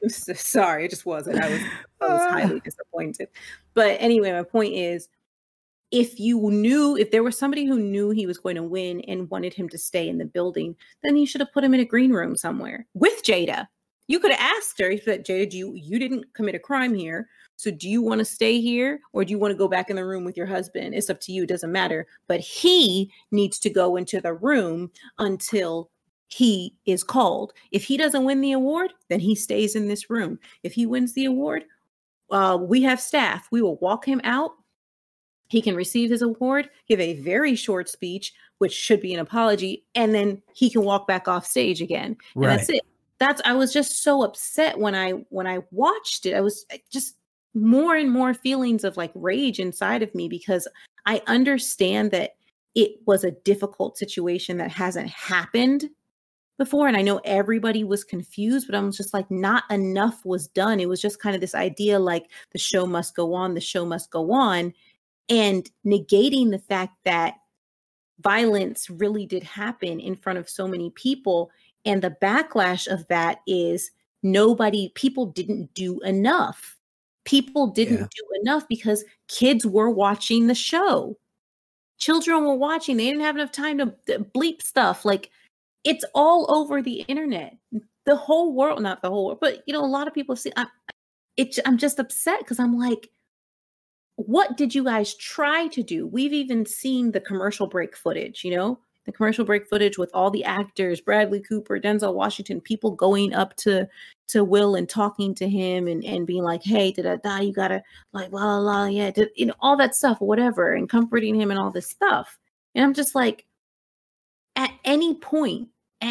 S2: Sorry, it just wasn't. I was highly disappointed. But anyway, my point is, if there was somebody who knew he was going to win and wanted him to stay in the building, then you should have put him in a green room somewhere with Jada. You could have asked her, if that Jada, you didn't commit a crime here, so do you want to stay here or do you want to go back in the room with your husband? It's up to you. It doesn't matter. But he needs to go into the room until he is called. If he doesn't win the award, then he stays in this room. If he wins the award, we have staff. We will walk him out. He can receive his award, give a very short speech, which should be an apology, and then he can walk back off stage again. And that's it. I was just so upset when I watched it. I was just more and more feelings of like rage inside of me, because I understand that it was a difficult situation that hasn't happened before. And I know everybody was confused, but I'm just like, not enough was done. It was just kind of this idea like the show must go on, the show must go on, and negating the fact that violence really did happen in front of so many people. And the backlash of that is people didn't do enough. People didn't do enough because kids were watching the show. Children were watching. They didn't have enough time to bleep stuff. Like, it's all over the internet. The whole world, not the whole world, but a lot of people see. I'm just upset because I'm like, what did you guys try to do? We've even seen the commercial break footage, the commercial break footage with all the actors, Bradley Cooper, Denzel Washington, people going up to Will and talking to him and being like, hey, did I die? You gotta like, blah, blah, blah, yeah, all that stuff, whatever, and comforting him and all this stuff. And I'm just like, at any point,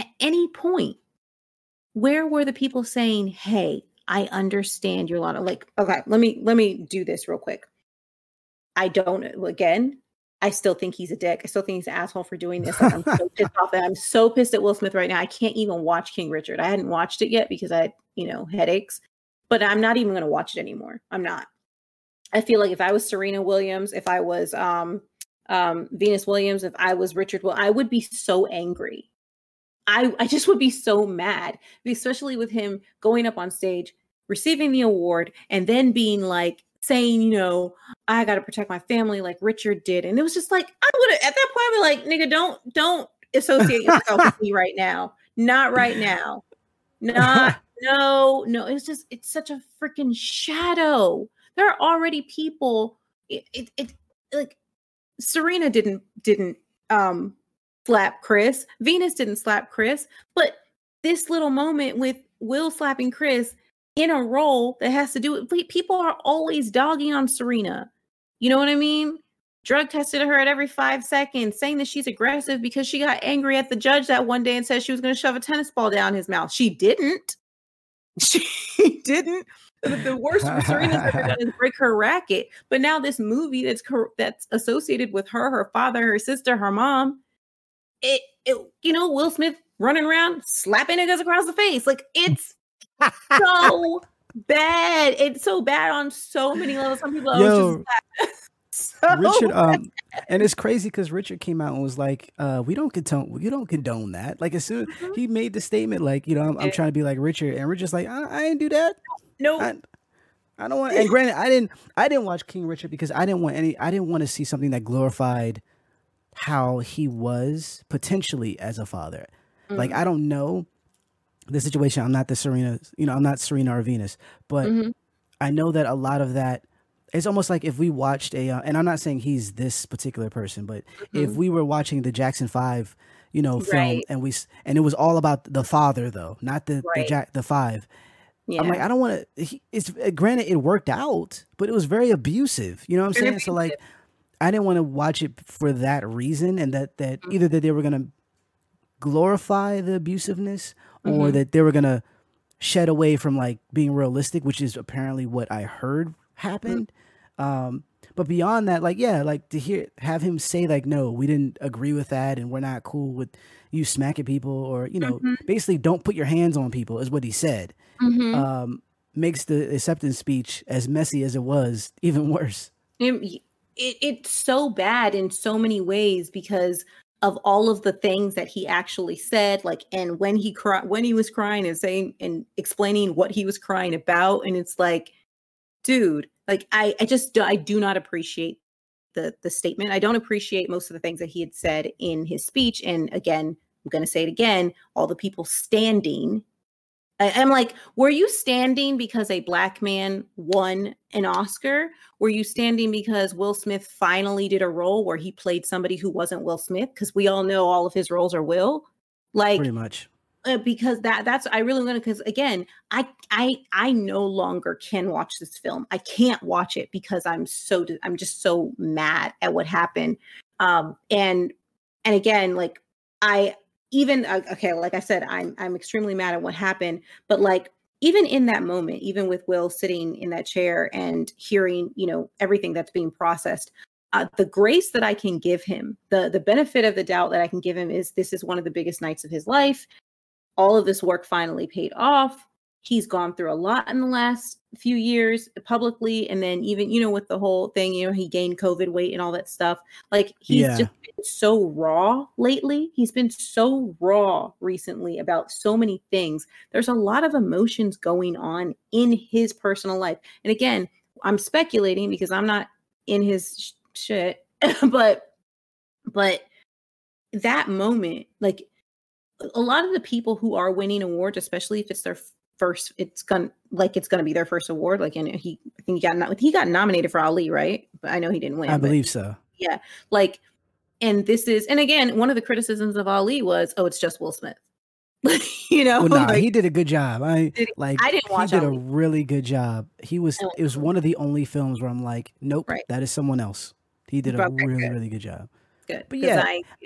S2: where were the people saying, hey, I understand your lot of like, okay, let me do this real quick. I still think he's a dick. I still think he's an asshole for doing this. Like, I'm so pissed off. I'm so pissed at Will Smith right now. I can't even watch King Richard. I hadn't watched it yet because I had, headaches, but I'm not even going to watch it anymore. I'm not. I feel like if I was Serena Williams, if I was Venus Williams, if I was Richard, I would be so angry. I just would be so mad, especially with him going up on stage, receiving the award, and then being like, saying, I got to protect my family like Richard did. And it was just like, I would have, at that point, I'd be like, nigga, don't associate yourself with me right now. Not right now. No. It's such a freaking shadow. There are already people. It like Serena didn't slap Chris. Venus didn't slap Chris. But this little moment with Will slapping Chris in a role that has to do with, people are always dogging on Serena. You know what I mean? Drug tested her at every 5 seconds, saying that she's aggressive because she got angry at the judge that one day and said she was going to shove a tennis ball down his mouth. She didn't. She didn't. The worst Serena's ever done is break her racket. But now this movie that's associated with her father, her sister, her mom, Will Smith running around slapping niggas across the face. Like, it's so bad. It's so bad on so many levels. Some people are
S1: Richard, and it's crazy because Richard came out and was like, we don't condone that. Like, as soon as he made the statement, like, I'm trying to be like Richard, and Richard's like, I didn't do that.
S2: No.
S1: I don't want. And granted, I didn't watch King Richard because I didn't want to see something that glorified how he was potentially as a father. Like, I don't know the situation. I'm not the Serena, I'm not Serena or Venus, but I know that a lot of that, it's almost like if we watched and I'm not saying he's this particular person, but if we were watching the Jackson 5, film, right, and it was all about the father though, not the 5. Yeah. I'm like, I don't want to. It's granted it worked out, but it was very abusive. You know what I'm saying? So like, I didn't want to watch it for that reason, and that either that they were gonna glorify the abusiveness or that they were gonna shed away from like being realistic, which is apparently what I heard happened. But beyond that, like, yeah, like to have him say like, no, we didn't agree with that, and we're not cool with you smacking people, or basically don't put your hands on people, is what he said. Makes the acceptance speech, as messy as it was, even worse.
S2: It's so bad in so many ways, because of all of the things that he actually said, like, and when he was crying and saying and explaining what he was crying about. And it's like, dude, like, I do not appreciate the statement. I don't appreciate most of the things that he had said in his speech. And again, I'm going to say it again, all the people standing. I'm like, were you standing because a Black man won an Oscar? Were you standing because Will Smith finally did a role where he played somebody who wasn't Will Smith? Because we all know all of his roles are Will. Like, pretty
S1: much.
S2: Because that's I really want to, because again, I no longer can watch this film. I can't watch it because I'm just so mad at what happened. And again, like, okay, like I said, I'm extremely mad at what happened, but like, even in that moment, even with Will sitting in that chair and hearing, everything that's being processed, the grace that I can give him, the benefit of the doubt that I can give him is this is one of the biggest nights of his life. All of this work finally paid off. He's gone through a lot in the last few years publicly. And then even, with the whole thing, he gained COVID weight and all that stuff. Like, he's just been so raw lately. He's been so raw recently about so many things. There's a lot of emotions going on in his personal life. And again, I'm speculating because I'm not in his shit, but that moment, like, a lot of the people who are winning awards, especially if it's their first, it's gonna be their first award. Like, and he got nominated for Ali, right? But I know he didn't win.
S1: I believe so.
S2: Yeah, like, and again, one of the criticisms of Ali was, oh, it's just Will Smith.
S1: Well, nah, like, he did a good job.
S2: I didn't watch.
S1: He did a really good job. It was one of the only films where I'm like, nope, that is someone else. He did a really good job.
S2: Good,
S1: but yeah,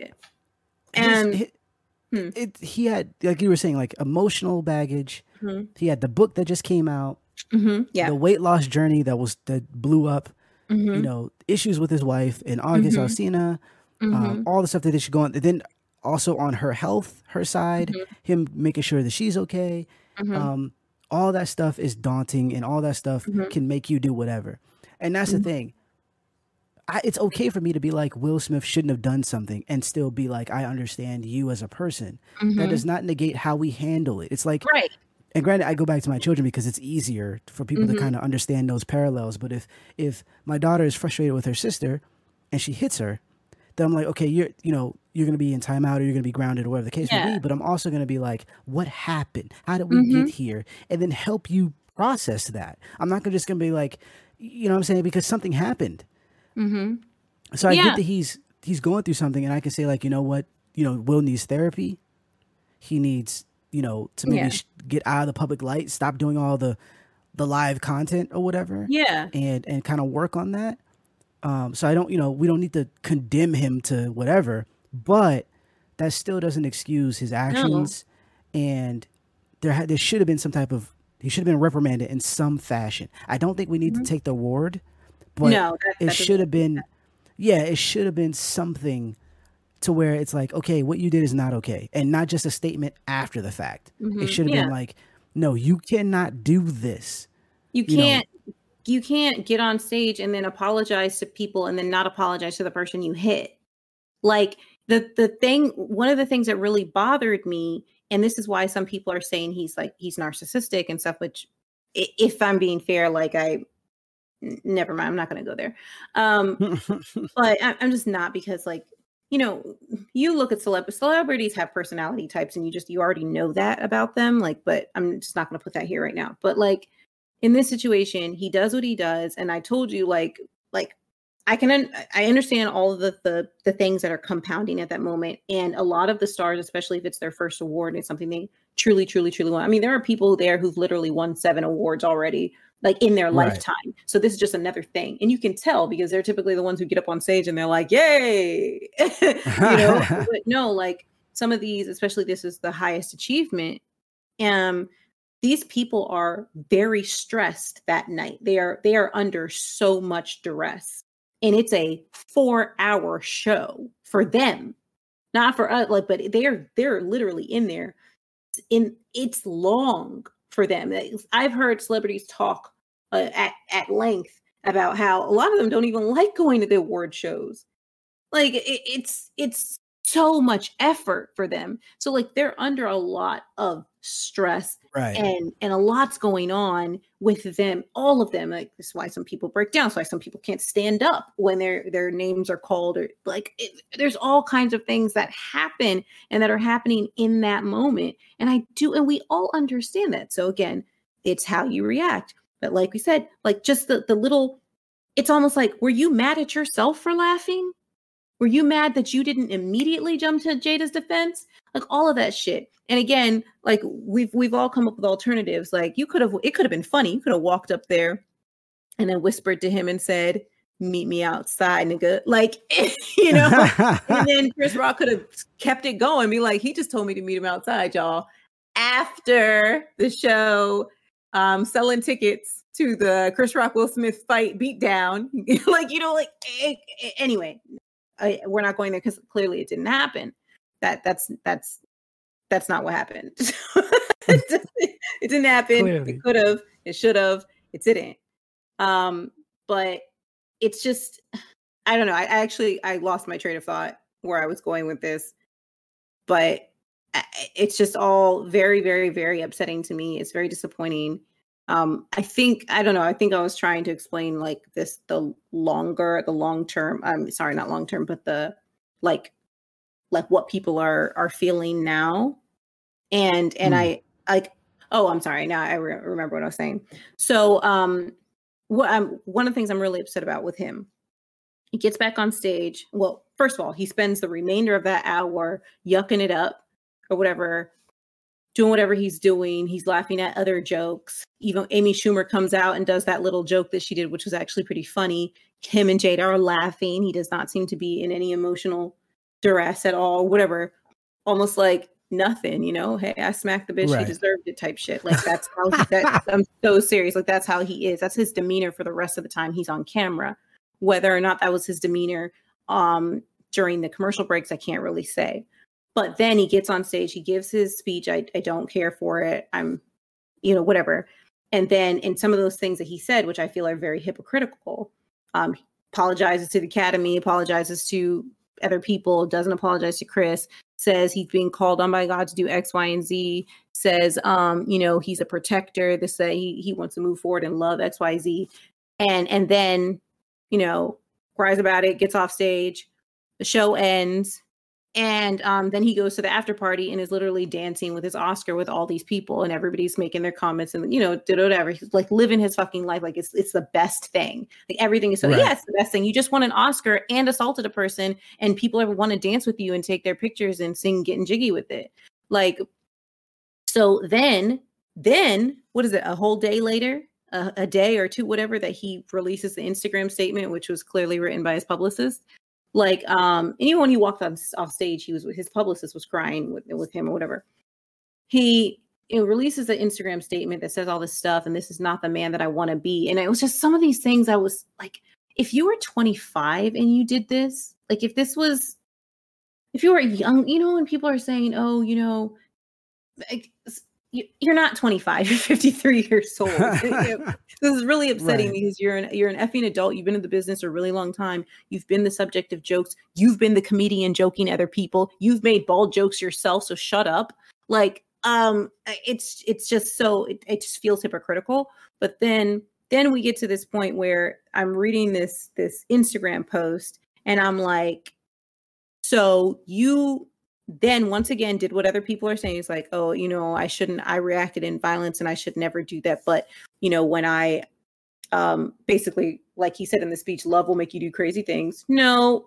S1: he had, like you were saying, like, emotional baggage. Mm-hmm. He had the book that just came out.
S2: Mm-hmm. Yeah,
S1: the weight loss journey that blew up. Mm-hmm. Issues with his wife and August Alsina. All the stuff that they should go on. And then also on her health, her side, him making sure that she's okay. All that stuff is daunting, and all that stuff can make you do whatever. And that's the thing. It's okay for me to be like, Will Smith shouldn't have done something, and still be like, I understand you as a person. That does not negate how we handle it. It's like,
S2: right.
S1: And granted, I go back to my children because it's easier for people to kind of understand those parallels. But if my daughter is frustrated with her sister and she hits her, then I'm like, okay, you're going to be in timeout, or you're going to be grounded, or whatever the case may be. But I'm also going to be like, what happened? How did we get here? And then help you process that. I'm not just going to be like, you know what I'm saying? Because something happened. So I get that he's going through something, and I can say, like, you know what? Will needs therapy. He needs, to maybe get out of the public light, stop doing all the live content or whatever.
S2: Yeah.
S1: And kind of work on that. So I don't, we don't need to condemn him to whatever, but that still doesn't excuse his actions. No. And there should have been he should have been reprimanded in some fashion. I don't think we need to take the award, but it should have been, it should have been something to where it's like, okay, what you did is not okay. And not just a statement after the fact. It should have been like, no, you cannot do this.
S2: You can't get on stage and then apologize to people and then not apologize to the person you hit. Like, one of the things that really bothered me, and this is why some people are saying he's narcissistic and stuff, which, if I'm being fair, like, never mind, I'm not going to go there. But I'm just not, because, like, you look at celebrities have personality types, and you already know that about them. Like, but I'm just not going to put that here right now. But, like, in this situation, he does what he does. And I told you, like I understand all of the things that are compounding at that moment. And a lot of the stars, especially if it's their first award, it's something they truly, truly, truly want. I mean, there are people there who've literally won 7 awards already, like, in their lifetime. So this is just another thing. And you can tell, because they're typically the ones who get up on stage and they're like, yay, but no, like, some of these, especially this is the highest achievement. These people are very stressed that night. They are under so much duress, and it's a 4-hour show for them, not for us. Like, but they're literally in there. It's long for them. I've heard celebrities talk at length about how a lot of them don't even like going to the award shows. Like, it's so much effort for them. So like they're under a lot of stress,
S1: right,
S2: and a lot's going on with them, all of them. Like this is why some people break down. It's why some people can't stand up when their names are called, or like there's all kinds of things that happen and that are happening in that moment. And we all understand that. So again, it's how you react. But like we said, like just the little, it's almost like, were you mad at yourself for laughing? Were you mad that you didn't immediately jump to Jada's defense? Like all of that shit. And again, like we've all come up with alternatives. Like it could have been funny. You could have walked up there and then whispered to him and said, "Meet me outside, nigga." Like, you know, and then Chris Rock could have kept it going, be like, he just told me to meet him outside, y'all. After the show, selling tickets to the Chris Rock Will Smith fight beatdown. Like, you know, like anyway. We're not going there because clearly it didn't happen. That's not what happened. It didn't happen. Clearly. It could have. It should have. It didn't. But it's just, I don't know. I lost my train of thought where I was going with this, but it's just all very, very, very upsetting to me. It's very disappointing. I think I was trying to explain like this, the long term, sorry, not long term, but the like what people are feeling now. And I like, oh, I'm sorry. Now I remember what I was saying. So, one of the things I'm really upset about with him, he gets back on stage. Well, first of all, he spends the remainder of that hour yucking it up or whatever, doing whatever he's doing. He's laughing at other jokes. Even Amy Schumer comes out and does that little joke that she did, which was actually pretty funny. Him and Jada are laughing. He does not seem to be in any emotional duress at all, whatever. Almost like nothing, you know? Hey, I smacked the bitch. Right. He deserved it type shit. Like that's how I'm so serious. Like that's how he is. That's his demeanor for the rest of the time he's on camera. Whether or not that was his demeanor during the commercial breaks, I can't really say. But then he gets on stage, he gives his speech. I don't care for it. I'm, you know, whatever. And then in some of those things that he said, which I feel are very hypocritical, apologizes to the Academy, apologizes to other people, doesn't apologize to Chris, says he's being called on by God to do X, Y, and Z, says, you know, he's a protector. This he wants to move forward and love X, Y, Z. And then, you know, cries about it, gets off stage, the show ends. And then he goes to the after party and is literally dancing with his Oscar with all these people, and everybody's making their comments and, you know, did whatever. He's like living his fucking life. Like it's the best thing. Like everything is so, right. Yeah, it's the best thing. You just won an Oscar and assaulted a person, and people ever want to dance with you and take their pictures and sing Getting Jiggy with it. Like, so then what is it? A whole day later, a day or two, whatever, that he releases the Instagram statement, which was clearly written by his publicist. Like, and even when he walked off stage, his publicist was crying with him or whatever. He releases an Instagram statement that says all this stuff, and this is not the man that I want to be. And it was just some of these things I was like, if you were 25 and you did this, like if you were young, you know, when people are saying, oh, you know, like, you're not 25, you're 53 years old. This is really upsetting, right? Because you're an effing adult. You've been in the business a really long time. You've been the subject of jokes. You've been the comedian joking other people. You've made bald jokes yourself. So shut up. Like, it's just so, it just feels hypocritical. But then we get to this point where I'm reading this Instagram post and I'm like, so you then once again did what other people are saying. It's like, oh, you know, I reacted in violence and I should never do that. But, you know, when I basically, like he said in the speech, love will make you do crazy things. No.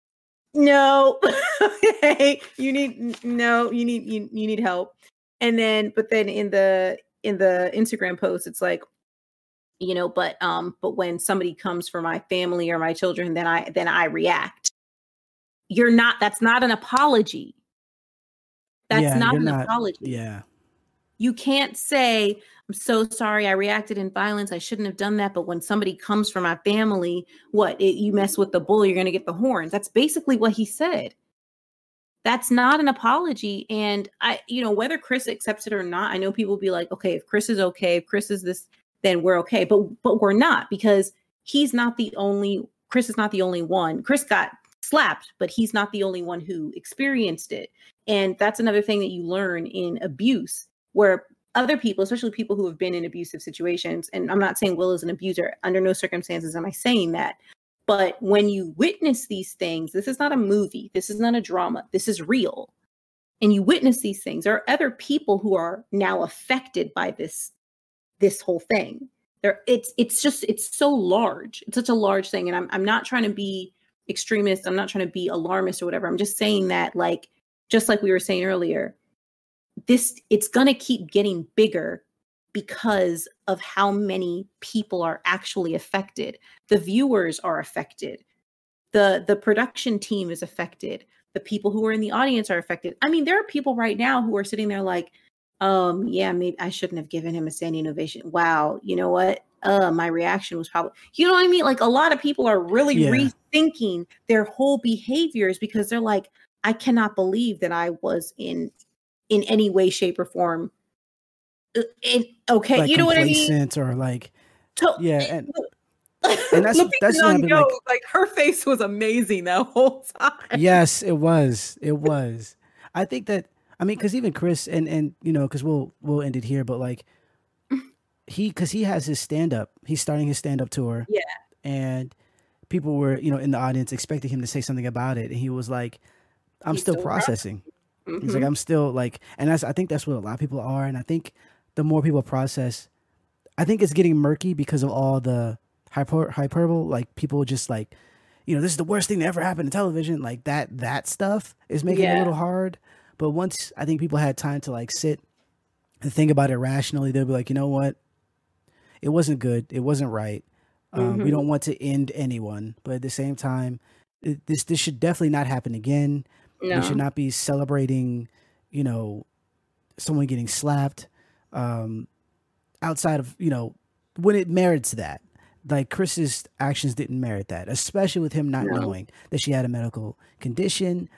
S2: Okay. You need help. And then, but then in the Instagram post, it's like, you know, but when somebody comes for my family or my children, then I react. That's not an apology. That's not an apology. Yeah. You can't say, I'm so sorry, I reacted in violence. I shouldn't have done that. But when somebody comes for my family, you mess with the bull, you're going to get the horns. That's basically what he said. That's not an apology. And whether Chris accepts it or not, I know people will be like, okay, if Chris is okay, if Chris is this, then we're okay. But we're not, because Chris is not the only one. Chris got slapped, but he's not the only one who experienced it. And that's another thing that you learn in abuse, where other people, especially people who have been in abusive situations, and I'm not saying Will is an abuser, under no circumstances am I saying that, but when you witness these things, this is not a movie, this is not a drama, this is real. And you witness these things. There are other people who are now affected by this whole thing. It's so large. It's such a large thing. And I'm not trying to be extremist. I'm not trying to be alarmist or whatever. I'm just saying that, like, just like we were saying earlier, it's going to keep getting bigger because of how many people are actually affected. The viewers are affected. The production team is affected. The people who are in the audience are affected. I mean, there are people right now who are sitting there like, yeah, maybe I shouldn't have given him a standing ovation. Wow, you know what? My reaction was probably, you know what I mean? Like, a lot of people are really rethinking their whole behaviors because they're like, I cannot believe that I was in any way, shape, or form. Okay,
S1: like,
S2: you know what I mean?
S1: Or like,
S2: yeah,
S1: and that's happened,
S2: like her face was amazing that whole time.
S1: Yes, it was. I think that, I mean, because even Chris and you know, because we'll end it here, but like because he has his stand up, he's starting his stand up tour, and people were, you know, in the audience expecting him to say something about it, and he was like, he's still processing. Mm-hmm. He's like, I'm still like, and I think that's what a lot of people are, and I think the more people process, I think it's getting murky because of all the hyperbole, like people just like, you know, this is the worst thing that ever happened to television, like that stuff is making it a little hard. But once I think people had time to like sit and think about it rationally, they'll be like, you know what, it wasn't good, it wasn't right. We don't want to end anyone, but at the same time, this should definitely not happen again. No. We should not be celebrating, you know, someone getting slapped outside of, you know, when it merits that. Like, Chris's actions didn't merit that, especially with him not knowing that she had a medical condition.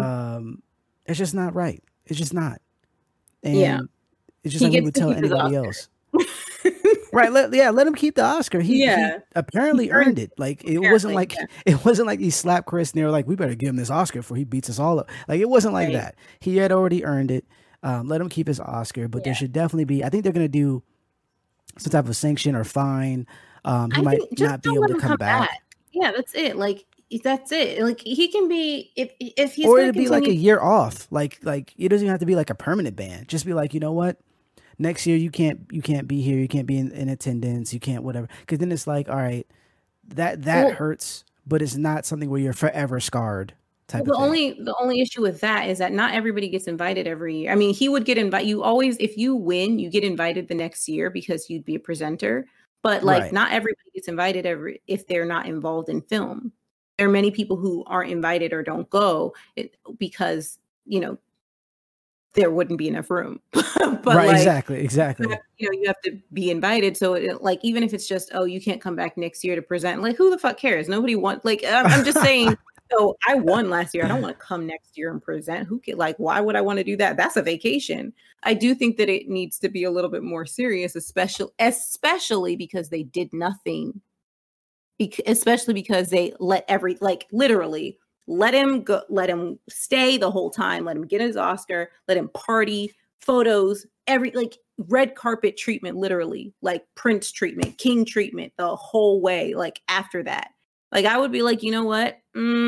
S1: It's just not right. It's just not. And it's just like we would tell anybody else. Right. Let him keep the Oscar. He apparently earned it. Like, it wasn't like he slapped Chris and they were like, we better give him this Oscar before he beats us all up. Like, it wasn't like that. He had already earned it. Let him keep his Oscar, but there should definitely be, I think they're going to do some type of sanction or fine. He might not be able to come back.
S2: Yeah, that's it. Like, that's it. Like, he can be, if he's,
S1: or it'd be like a year off. Like it doesn't even have to be like a permanent ban. Just be like, you know what, next year you can't be here. You can't be in attendance. You can't whatever. Because then it's like, all right, that hurts, but it's not something where you're forever scarred. The
S2: only issue with that is that not everybody gets invited every year. I mean, he would get invited. You always, if you win, you get invited the next year because you'd be a presenter. But like, not everybody gets invited if they're not involved in film. There are many people who aren't invited or don't go because, you know, there wouldn't be enough room. But
S1: right, like, exactly.
S2: You know, you have to be invited. So like, even if it's just, oh, you can't come back next year to present, like, who the fuck cares? Nobody wants, like, I'm just saying, so I won last year. I don't want to come next year and present. Why would I want to do that? That's a vacation. I do think that it needs to be a little bit more serious, especially because they did nothing. Especially because they literally let him go, let him stay the whole time, let him get his Oscar, let him party, photos, red carpet treatment, literally, like Prince treatment, King treatment, the whole way. Like, after that, like, I would be like, you know what?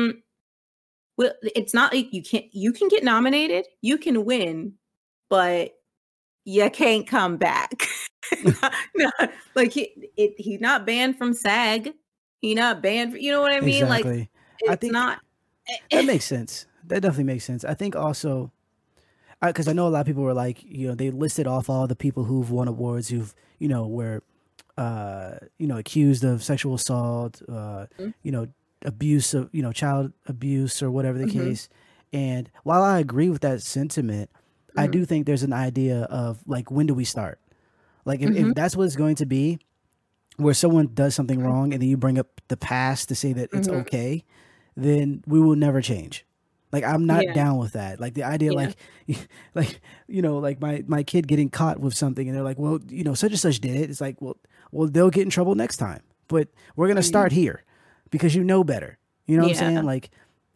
S2: Well, it's not like you can get nominated, you can win, but you can't come back. No, like, he's not banned from SAG. He's not banned. You know what I mean?
S1: Exactly.
S2: Like, it's
S1: I think
S2: not.
S1: That makes sense. That definitely makes sense. I think also, because I know a lot of people were like, you know, they listed off all the people who've won awards who've, you know, were, you know, accused of sexual assault, you know, abuse of, you know, child abuse or whatever the case. And while I agree with that sentiment, I do think there's an idea of like, when do we start? Like, if that's what it's going to be, where someone does something wrong and then you bring up the past to say that it's okay, then we will never change. Like, I'm not down with that. Like, the idea, like, you know, like my kid getting caught with something and they're like, well, you know, such and such did it. It's like, well, they'll get in trouble next time, but we're going to start here because you know better. You know what I'm saying? Like,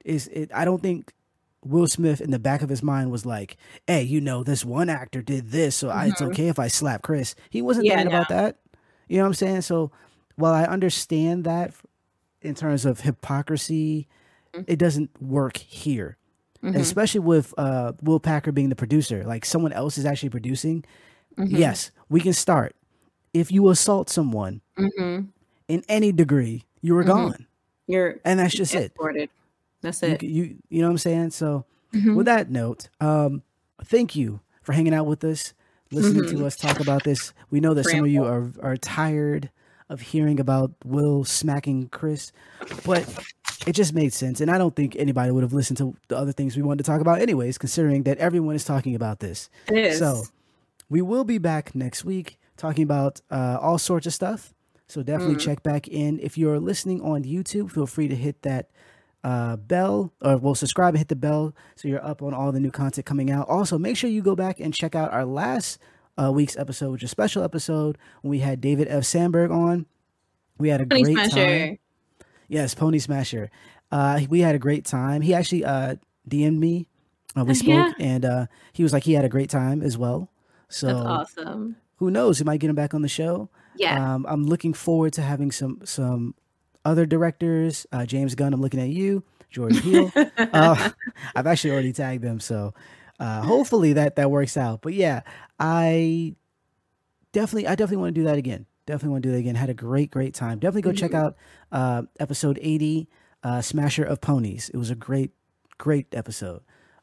S1: I don't think Will Smith in the back of his mind was like, hey, you know, this one actor did this, so it's okay if I slap Chris. He wasn't thinking about that. You know what I'm saying? So while I understand that in terms of hypocrisy, it doesn't work here. And especially with Will Packer being the producer, like someone else is actually producing. Yes, we can start. If you assault someone in any degree, you were gone. And that's just
S2: escorted. That's it.
S1: You know what I'm saying? So with that note, thank you for hanging out with us, listening to us talk about this. We know that some of you are tired of hearing about Will smacking Chris, but it just made sense. And I don't think anybody would have listened to the other things we wanted to talk about anyways, considering that everyone is talking about this.
S2: It is.
S1: So we will be back next week talking about all sorts of stuff. So definitely check back in. If you're listening on YouTube, feel free to hit that bell, or subscribe and hit the bell so you're up on all the new content coming out. Also, make sure you go back and check out our last week's episode, which is a special episode when we had David F. Sandberg on. We had a great time. Yes, Pony Smasher. We had a great time. He actually DM'd me. We spoke, and he was like he had a great time as well. So
S2: that's awesome.
S1: Who knows? We might get him back on the show.
S2: Yeah.
S1: I'm looking forward to having some other directors. James Gunn, I'm looking at you. Jordan Peele. I've actually already tagged them, so hopefully that works out. But yeah, I definitely want to do that again. Had a great time. Definitely go check out episode 80, Smasher of Ponies. It was a great episode.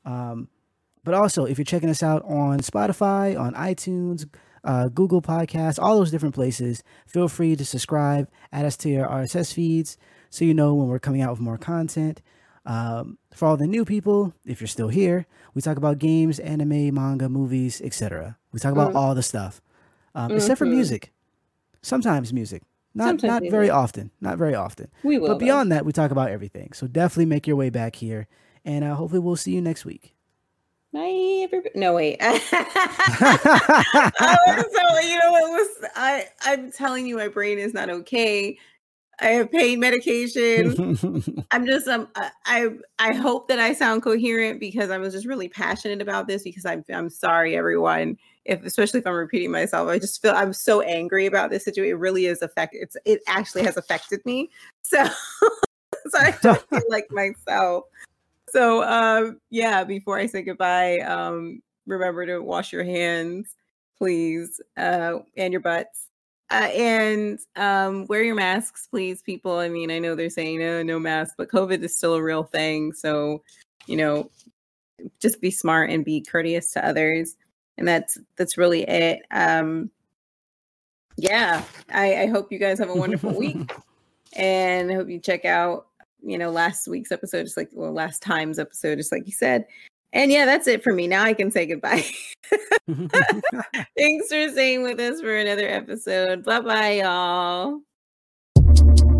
S1: But also, if you're checking us out on Spotify, on iTunes, Google Podcasts, all those different places, feel free to subscribe, add us to your RSS feeds so you know when we're coming out with more content. For all the new people, if you're still here, we talk about games, anime, manga, movies, etc. We talk about all the stuff, except for music. Sometimes music. Not very often. Not very often.
S2: We will.
S1: But beyond that, we talk about everything. So definitely make your way back here. And hopefully we'll see you next week.
S2: Bye, everybody. No, wait. So, you know what? I'm telling you, my brain is not okay. I have pain medication. I'm just I hope that I sound coherent because I was just really passionate about this because I'm sorry, everyone. Especially if I'm repeating myself, I just feel I'm so angry about this situation. It really is it actually has affected me. So, so I don't feel like myself. So yeah, before I say goodbye, remember to wash your hands, please, and your butts. And wear your masks, please, people. I mean, I know they're saying no mask, but COVID is still a real thing. So, you know, just be smart and be courteous to others. And that's really it. Yeah, I hope you guys have a wonderful week. And I hope you check out, you know, last time's episode, just like you said. And yeah, that's it for me. Now I can say goodbye. Thanks for staying with us for another episode. Bye-bye, y'all.